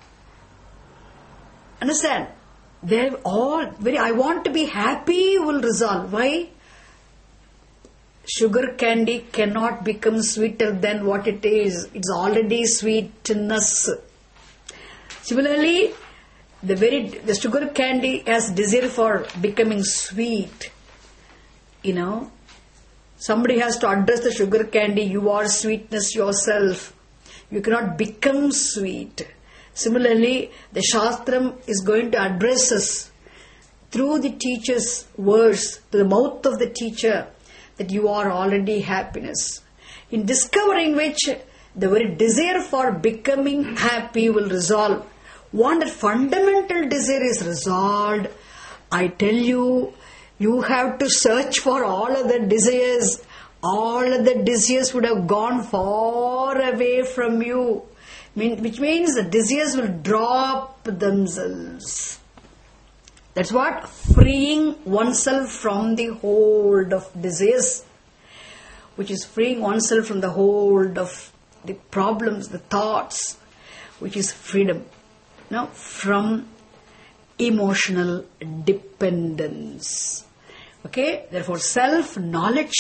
Understand? They're all very, I want to be happy will resolve. Why? Sugar candy cannot become sweeter than what it is. It's already sweetness. Similarly, the very the sugar candy has desire for becoming sweet. You know, Somebody has to address the sugar candy. You are sweetness yourself. You cannot become sweet. Similarly, the Shastram is going to address us through the teacher's words, to the mouth of the teacher, that you are already happiness. In discovering which, the very desire for becoming happy will resolve. Once that fundamental desire is resolved, I tell you, you have to search for all other desires. All other desires would have gone far away from you. Which means the desires will drop themselves. That's what? Freeing oneself from the hold of desires. Which is freeing oneself from the hold of the problems, the thoughts. Which is freedom. Now, from emotional dependence. Okay? Therefore, self-knowledge.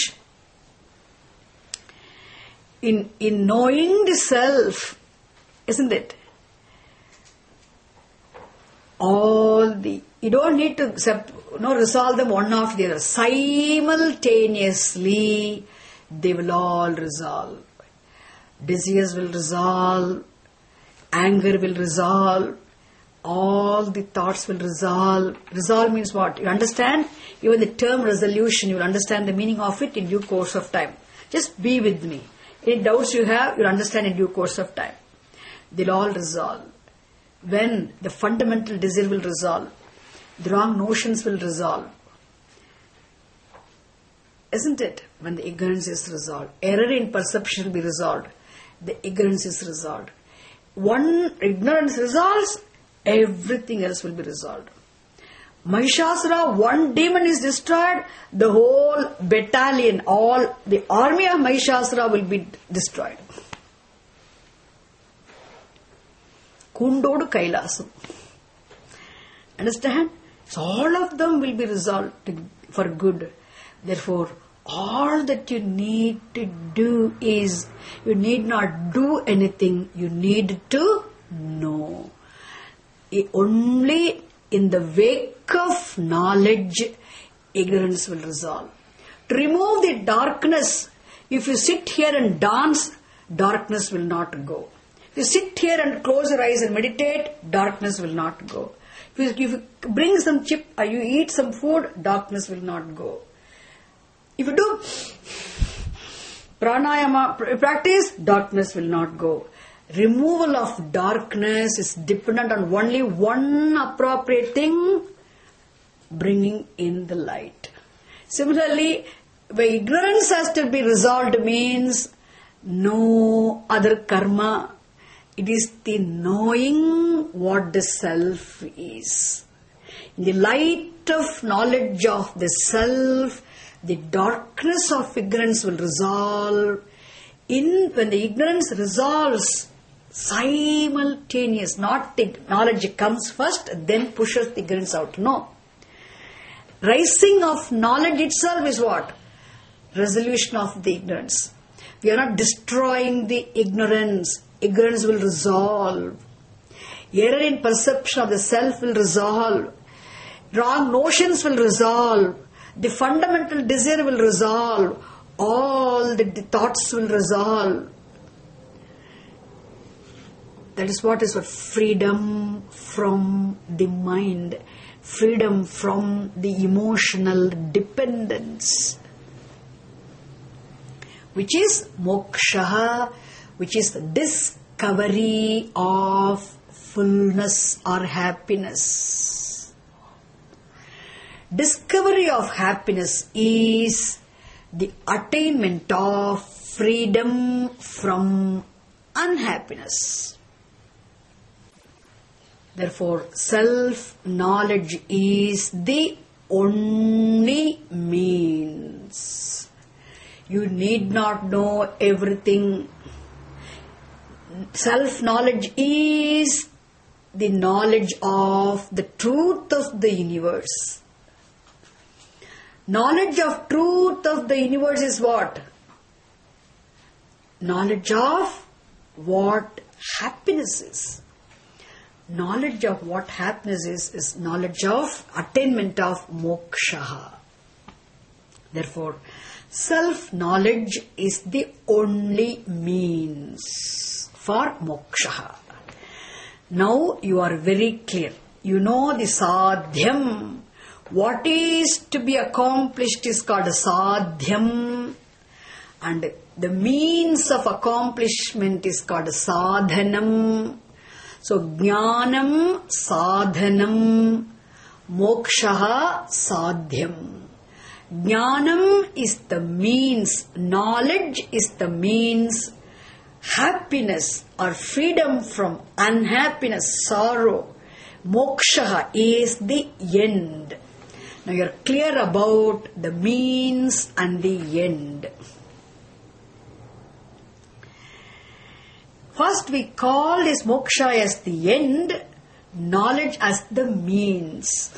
In, in knowing the self, isn't it? All the, you don't need to you know, resolve them one after the other. Simultaneously, they will all resolve. Desires will resolve. Anger will resolve. All the thoughts will resolve. Resolve means what? You understand? Even the term resolution, you will understand the meaning of it in due course of time. Just be with me. Any doubts you have, you'll understand in due course of time. They'll all resolve. When the fundamental desire will resolve, the wrong notions will resolve. Isn't it? When the ignorance is resolved. Error in perception will be resolved. The ignorance is resolved. One ignorance resolves, everything else will be resolved. Mahishasura, one demon is destroyed, the whole battalion, all the army of Mahishasura will be destroyed. Kundodu Kailasam. Understand? So all of them will be resolved for good. Therefore, all that you need to do is, you need not do anything, you need to know. Only in the wake of knowledge, ignorance will resolve. To remove the darkness, if you sit here and dance, darkness will not go. If you sit here and close your eyes and meditate, darkness will not go. If you, if you bring some chip or you eat some food, darkness will not go. If you do pranayama practice, darkness will not go. Removal of darkness is dependent on only one appropriate thing, bringing in the light. Similarly, where ignorance has to be resolved means no other karma. It is the knowing what the self is. In the light of knowledge of the self, the darkness of ignorance will resolve. In when the ignorance resolves, simultaneous, not the knowledge comes first, then pushes the ignorance out. No. Rising of knowledge itself is what? Resolution of the ignorance. We are not destroying the ignorance. Ignorance will resolve. Error in perception of the self will resolve. Wrong notions will resolve. The fundamental desire will resolve. All the, the thoughts will resolve. That is what is what? Freedom from the mind. Freedom from the emotional dependence. Which is moksha, which is the discovery of fullness or happiness. Discovery of happiness is the attainment of freedom from unhappiness. Therefore, self-knowledge is the only means. You need not know everything. Self-knowledge is the knowledge of the truth of the universe. Knowledge of truth of the universe is what? Knowledge of what happiness is. Knowledge of what happiness is, is knowledge of attainment of moksha. Therefore, self-knowledge is the only means for moksha. Now you are very clear. You know the sadhyam. What is to be accomplished is called sadhyam. And the means of accomplishment is called sadhanam. So, jnanam sadhanam, moksha sadhyam. Jnanam is the means, knowledge is the means, happiness or freedom from unhappiness, sorrow, moksha is the end. Now you are clear about the means and the end. First we call this moksha as the end, knowledge as the means.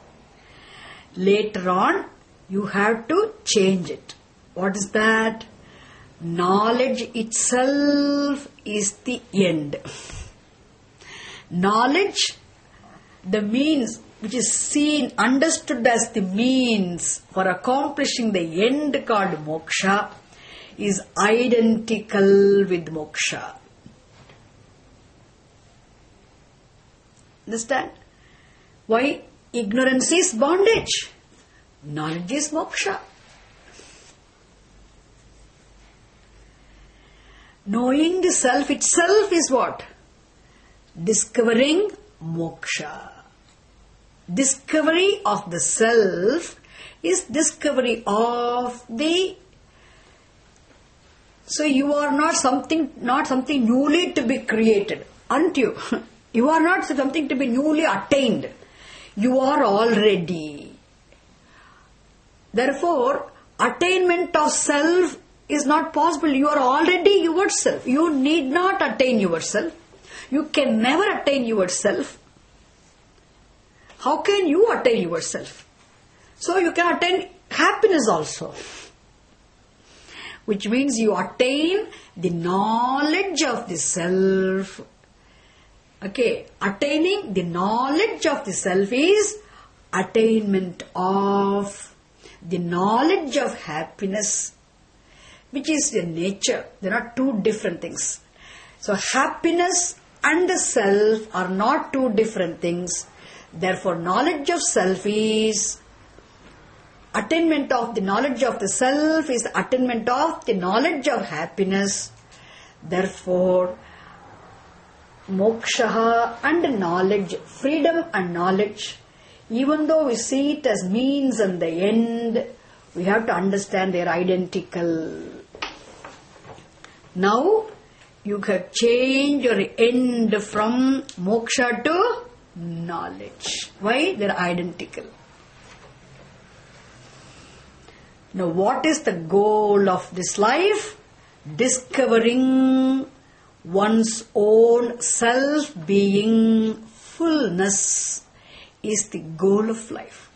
Later on, you have to change it. What is that? Knowledge itself is the end. Knowledge, the means which is seen, understood as the means for accomplishing the end called moksha, is identical with moksha. Understand? Why? Ignorance is bondage. Knowledge is moksha. Knowing the self itself is what? Discovering moksha. Discovery of the self is discovery of the... So you are not something, not something newly to be created, aren't you? You are not something to be newly attained. You are already. Therefore, attainment of self is not possible. You are already yourself. You need not attain yourself. You can never attain yourself. How can you attain yourself? So you can attain happiness also. Which means you attain the knowledge of the self. Okay, attaining the knowledge of the self is attainment of the knowledge of happiness, which is the nature. There are two different things. So happiness and the self are not two different things. Therefore, knowledge of self is attainment of the knowledge of the self is the attainment of the knowledge of happiness. Therefore, moksha and knowledge, freedom and knowledge, even though we see it as means and the end, we have to understand they are identical. Now, you have changed your end from moksha to knowledge. Why? They are identical. Now, what is the goal of this life? Discovering one's own self-being, fullness is the goal of life.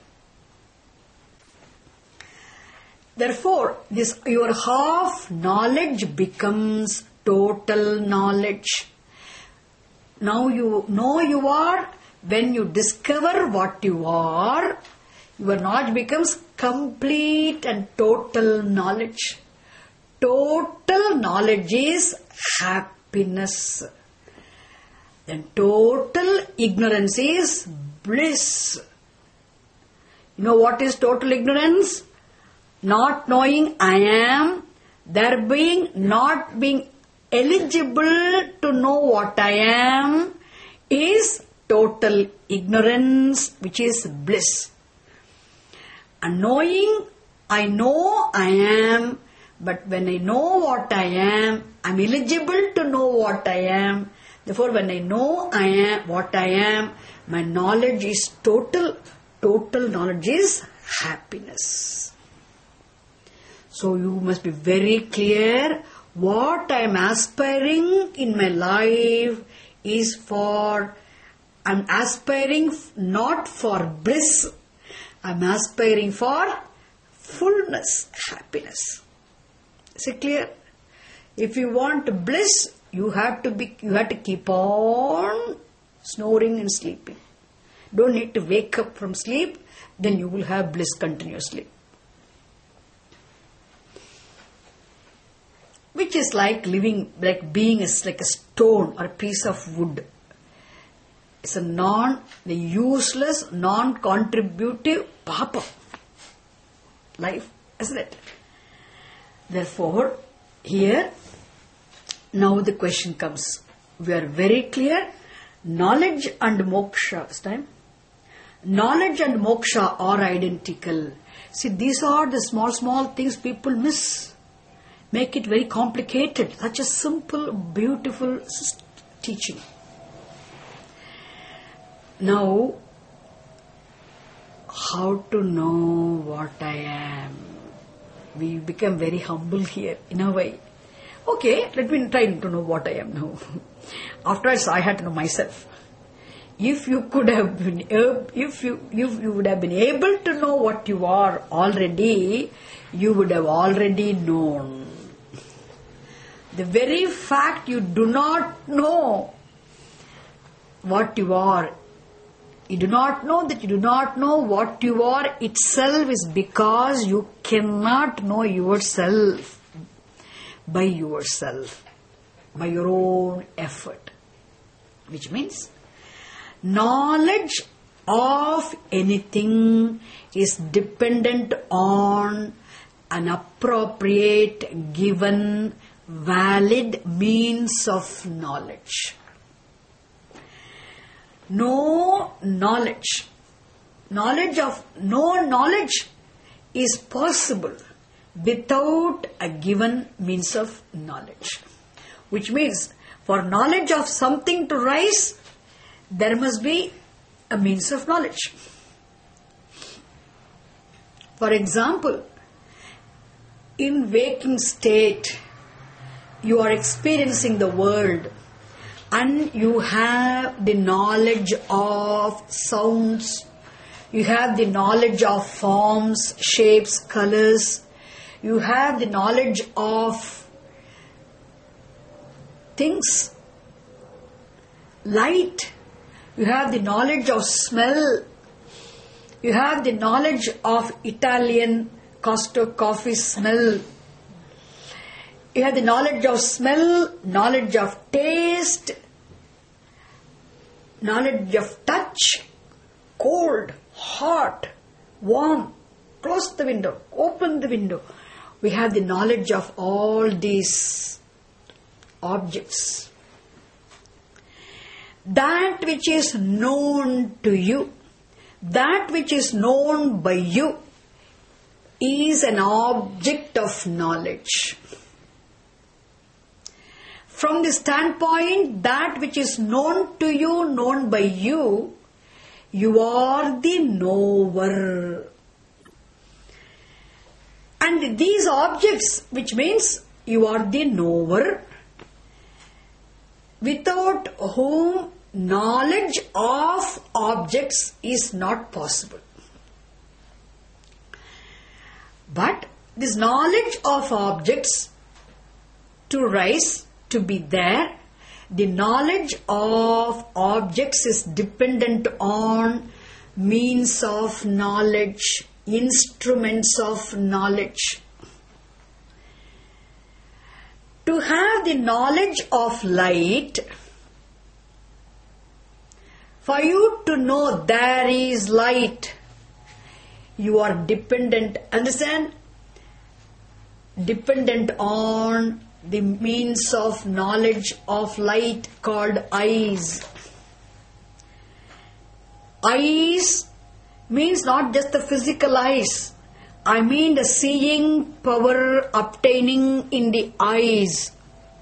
Therefore, this your half knowledge becomes total knowledge. Now you know you are. When you discover what you are, your knowledge becomes complete and total knowledge. Total knowledge is happiness. Then total ignorance is bliss. You know what is total ignorance? Not knowing I am, there being not being eligible to know what I am is total ignorance, which is bliss. And knowing I know I am, but when I know what I am, I am eligible to know what I am. Therefore, when I know I am what I am, my knowledge is total. Total knowledge is happiness. So you must be very clear. What I am aspiring in my life is for, I am aspiring not for bliss. I am aspiring for fullness, happiness. Is it clear? If you want bliss, you have to be, you have to keep on snoring and sleeping. Don't need to wake up from sleep, then you will have bliss continuously. which is like living, like being is like a stone or a piece of wood. It's a non, the useless, non-contributive papa life, isn't it? Therefore, here, now the question comes. We are very clear. Knowledge and moksha, this time. Knowledge and moksha are identical. See, these are the small, small things people miss. Make it very complicated. Such a simple, beautiful teaching. Now, how to know what I am? We become very humble here, in a way. Okay, let me try to know what I am now. Afterwards, I had to know myself. If you could have been, if you, if you would have been able to know what you are already, you would have already known. The very fact you do not know what you are, you do not know that you do not know what you are itself is because you cannot know yourself by yourself, by your own effort. Which means, knowledge of anything is dependent on an appropriate, given, valid means of knowledge. No knowledge, knowledge of, no knowledge is possible without a given means of knowledge. Which means, for knowledge of something to rise, there must be a means of knowledge. For example, in waking state, you are experiencing the world and you have the knowledge of sounds, you have the knowledge of forms, shapes, colors, you have the knowledge of things, light, you have the knowledge of smell, you have the knowledge of Italian Costa coffee smell, you have the knowledge of smell, knowledge of taste, knowledge of touch, cold, hot, warm, close the window, open the window. We have the knowledge of all these objects. That which is known to you, that which is known by you, is an object of knowledge. From the standpoint, that which is known to you, known by you, you are the knower. And these objects, which means you are the knower, without whom knowledge of objects is not possible. But this knowledge of objects to rise, to be there, the knowledge of objects is dependent on means of knowledge, instruments of knowledge. To have the knowledge of light, for you to know there is light, you are dependent, understand? Dependent on the means of knowledge of light called eyes. Eyes means not just the physical eyes. I mean the seeing power obtaining in the eyes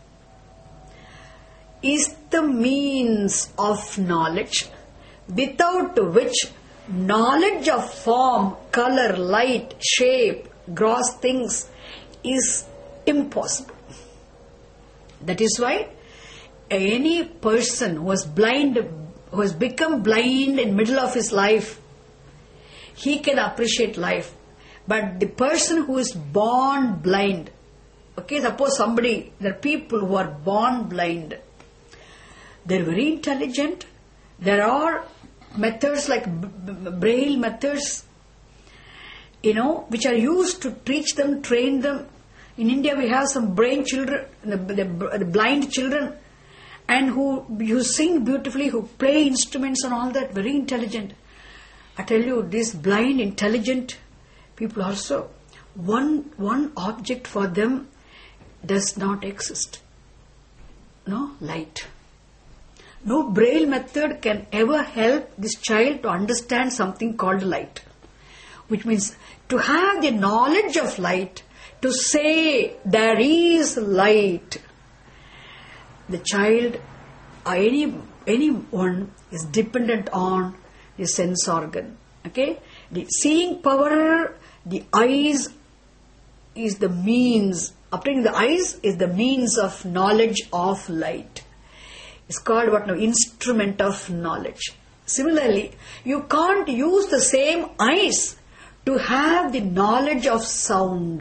is the means of knowledge, without which knowledge of form, color, light, shape, gross things is impossible. That is why any person who was blind, who has become blind in the middle of his life, he can appreciate life. But the person who is born blind, okay, suppose somebody, there are people who are born blind, they are very intelligent. There are methods like braille methods, you know, which are used to teach them, train them. In India we have some brain children, the, the, the blind children, and who, who sing beautifully, who play instruments and all that, very intelligent. I tell you, these blind, intelligent people also, one, one object for them does not exist. No, light. No braille method can ever help this child to understand something called light. Which means to have the knowledge of light, to say there is light. The child, or any anyone, is dependent on the sense organ. Okay? The seeing power, the eyes is the means. Obtaining the eyes is the means of knowledge of light. It's called what now? Instrument of knowledge. Similarly, you can't use the same eyes to have the knowledge of sound.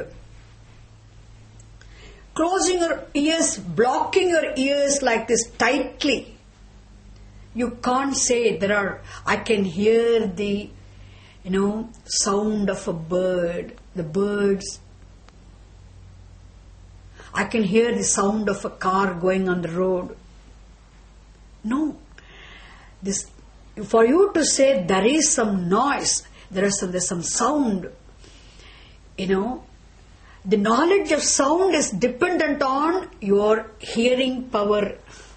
Closing your ears, blocking your ears like this tightly, you can't say there are, I can hear the, you know, sound of a bird, the birds. I can hear the sound of a car going on the road. No. This, for you to say there is some noise, there is some, there's some sound, you know, the knowledge of sound is dependent on your hearing power.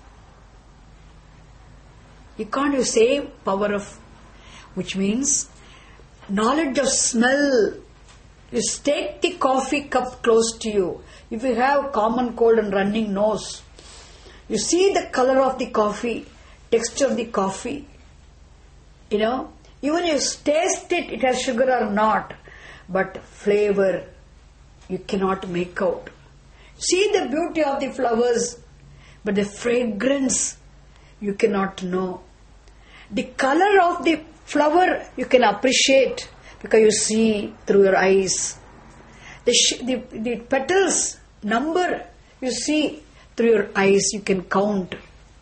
You can't you say power of, which means knowledge of smell. You take the coffee cup close to you. If you have common cold and running nose, you see the color of the coffee, texture of the coffee. You know, even you taste it, it has sugar or not, but flavor you cannot make out. See the beauty of the flowers, but the fragrance you cannot know. The color of the flower you can appreciate because you see through your eyes. The, sh- the, the petals number you see through your eyes, you can count.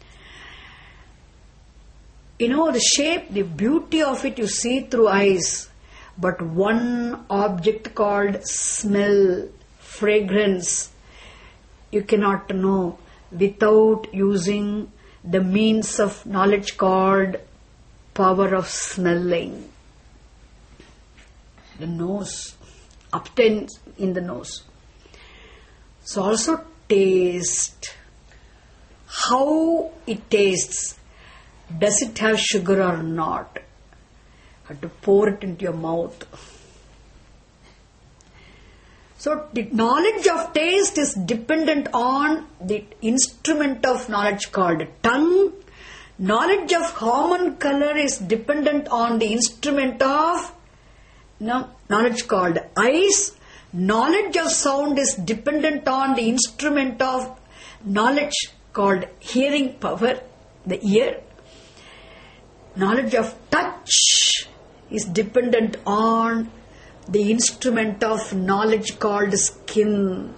You know, the shape, the beauty of it you see through eyes. But one object called smell, fragrance, you cannot know without using the means of knowledge called power of smelling. The nose, obtains in the nose. So also taste. How it tastes. Does it have sugar or not? Have to pour it into your mouth. So the knowledge of taste is dependent on the instrument of knowledge called tongue. Knowledge of common color is dependent on the instrument of no, knowledge called eyes. Knowledge of sound is dependent on the instrument of knowledge called hearing power, the ear. Knowledge of touch is dependent on the instrument of knowledge called skin.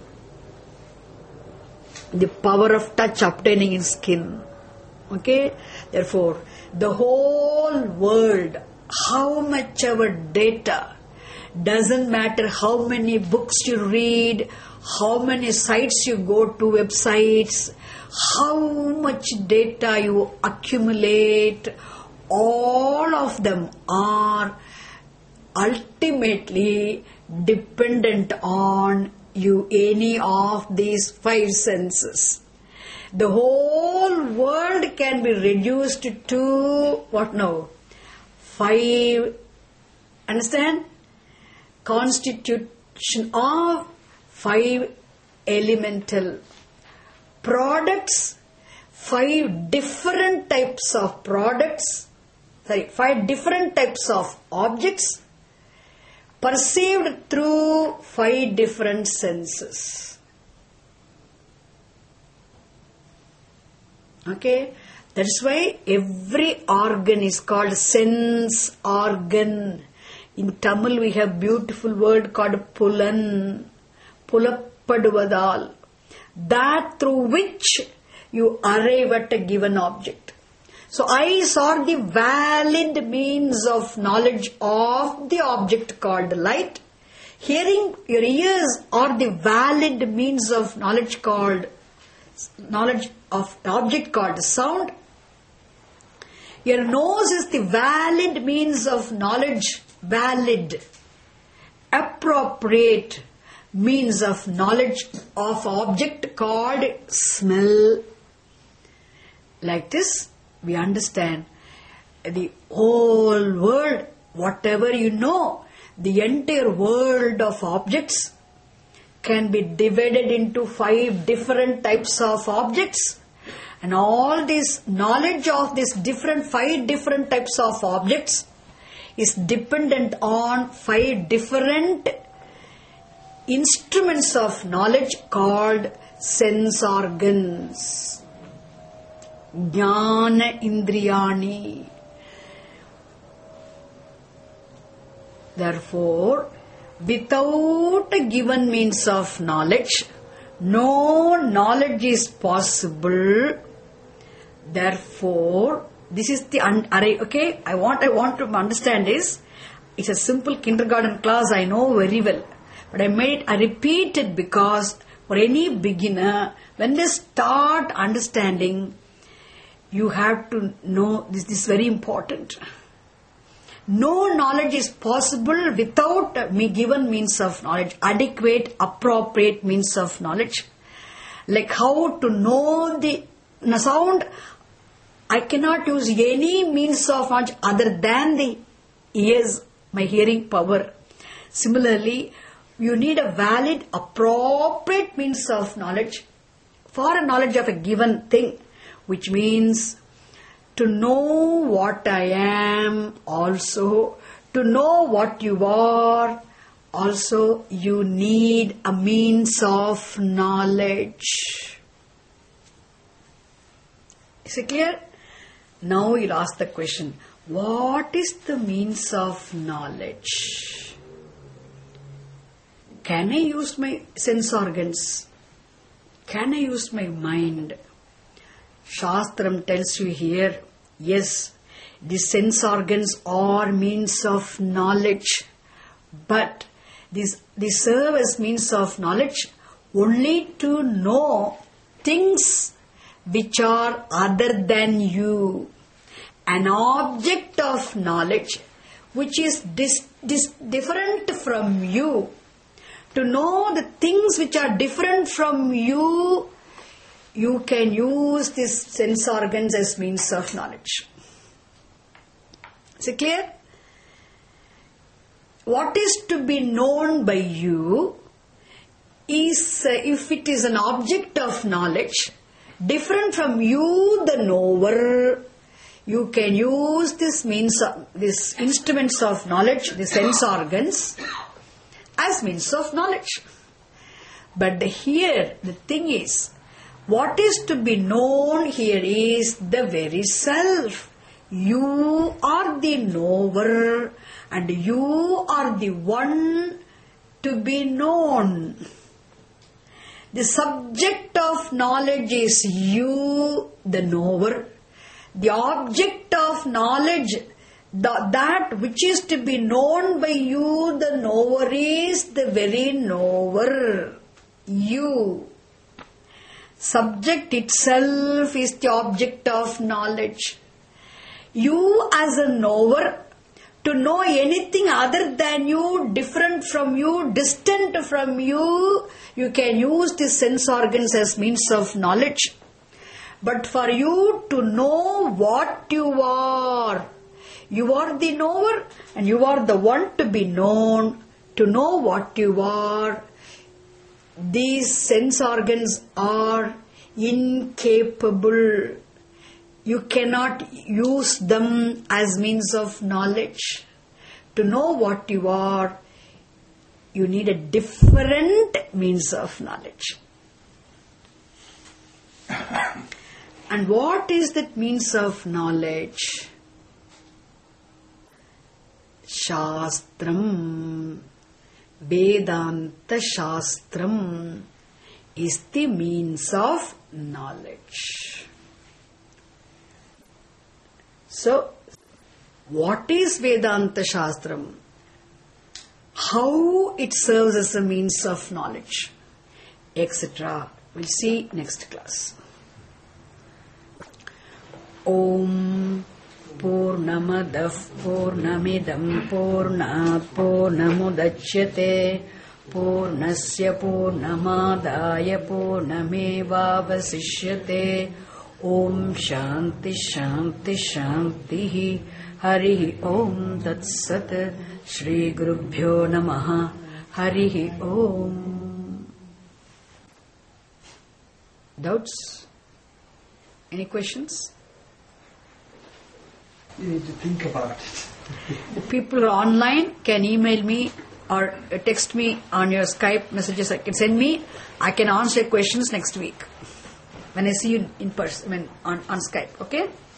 The power of touch obtaining in skin. Okay? Therefore, the whole world, how much our data, doesn't matter how many books you read, how many sites you go to, websites, how much data you accumulate, all of them are ultimately dependent on you, any of these five senses. The whole world can be reduced to what now? Five, understand? Constitution of five elemental products, five different types of products, sorry, five different types of objects perceived through five different senses. Okay, that's why every organ is called sense organ. In Tamil we have beautiful word called pulan, pulappaduvadal, that through which you arrive at a given object. So eyes are the valid means of knowledge of the object called light. Hearing, your ears are the valid means of knowledge called, knowledge of object called sound. Your nose is the valid means of knowledge, valid, appropriate means of knowledge of object called smell. Like this, we understand the whole world, whatever you know, the entire world of objects can be divided into five different types of objects. And all this knowledge of these different, five different types of objects is dependent on five different instruments of knowledge called sense organs. Jnana Indriyani. Therefore, without a given means of knowledge, no knowledge is possible. Therefore, this is the un- okay. I want I want to understand is it's a simple kindergarten class. I know very well, but I made it. I repeat it because for any beginner, when they start understanding, you have to know this. This is very important. No knowledge is possible without me given means of knowledge, adequate, appropriate means of knowledge. Like how to know the sound, I cannot use any means of knowledge other than the ears, my hearing power. Similarly, you need a valid, appropriate means of knowledge for a knowledge of a given thing, which means to know what I am, also to know what you are, also you need a means of knowledge. Is it clear? Now you'll ask the question, what is the means of knowledge? Can I use my sense organs? Can I use my mind? Shastram tells you here, yes, the sense organs are means of knowledge, but these, these serve as means of knowledge only to know things which are other than you. An object of knowledge which is dis, dis, different from you. To know the things which are different from you, you can use these sense organs as means of knowledge. Is it clear? What is to be known by you is, uh, if it is an object of knowledge, different from you, the knower, you can use this means of, these instruments of knowledge, the sense organs, as means of knowledge. But here, the thing is, what is to be known here is the very self. You are the knower and you are the one to be known. The subject of knowledge is you, the knower. The object of knowledge, the, that which is to be known by you, the knower, is the very knower. You. Subject itself is the object of knowledge. You as a knower, to know anything other than you, different from you, distant from you, you can use the sense organs as means of knowledge. But for you to know what you are, you are the knower and you are the one to be known. To know what you are, these sense organs are incapable. You cannot use them as means of knowledge. To know what you are, you need a different means of knowledge. And what is that means of knowledge? Shastram, Vedanta Shastram is the means of knowledge. So, what is Vedanta Shastram? how it serves as a means of knowledge, et cetera. We'll see next class. Om Purnamadah Purnamidam Purnat Purnamudachyate Purnasya Purnamadaya Purnamevavasishyate. Om Shanti Shanti Shanti. Hari Om Tat Sat. Shri Gurubhyo Namaha. Hari Om. Doubts? Any questions? You need to think about it. People who are online can email me or text me on your Skype messages. I can send me. I can answer questions next week when I see you in person, I mean on, on Skype. Okay?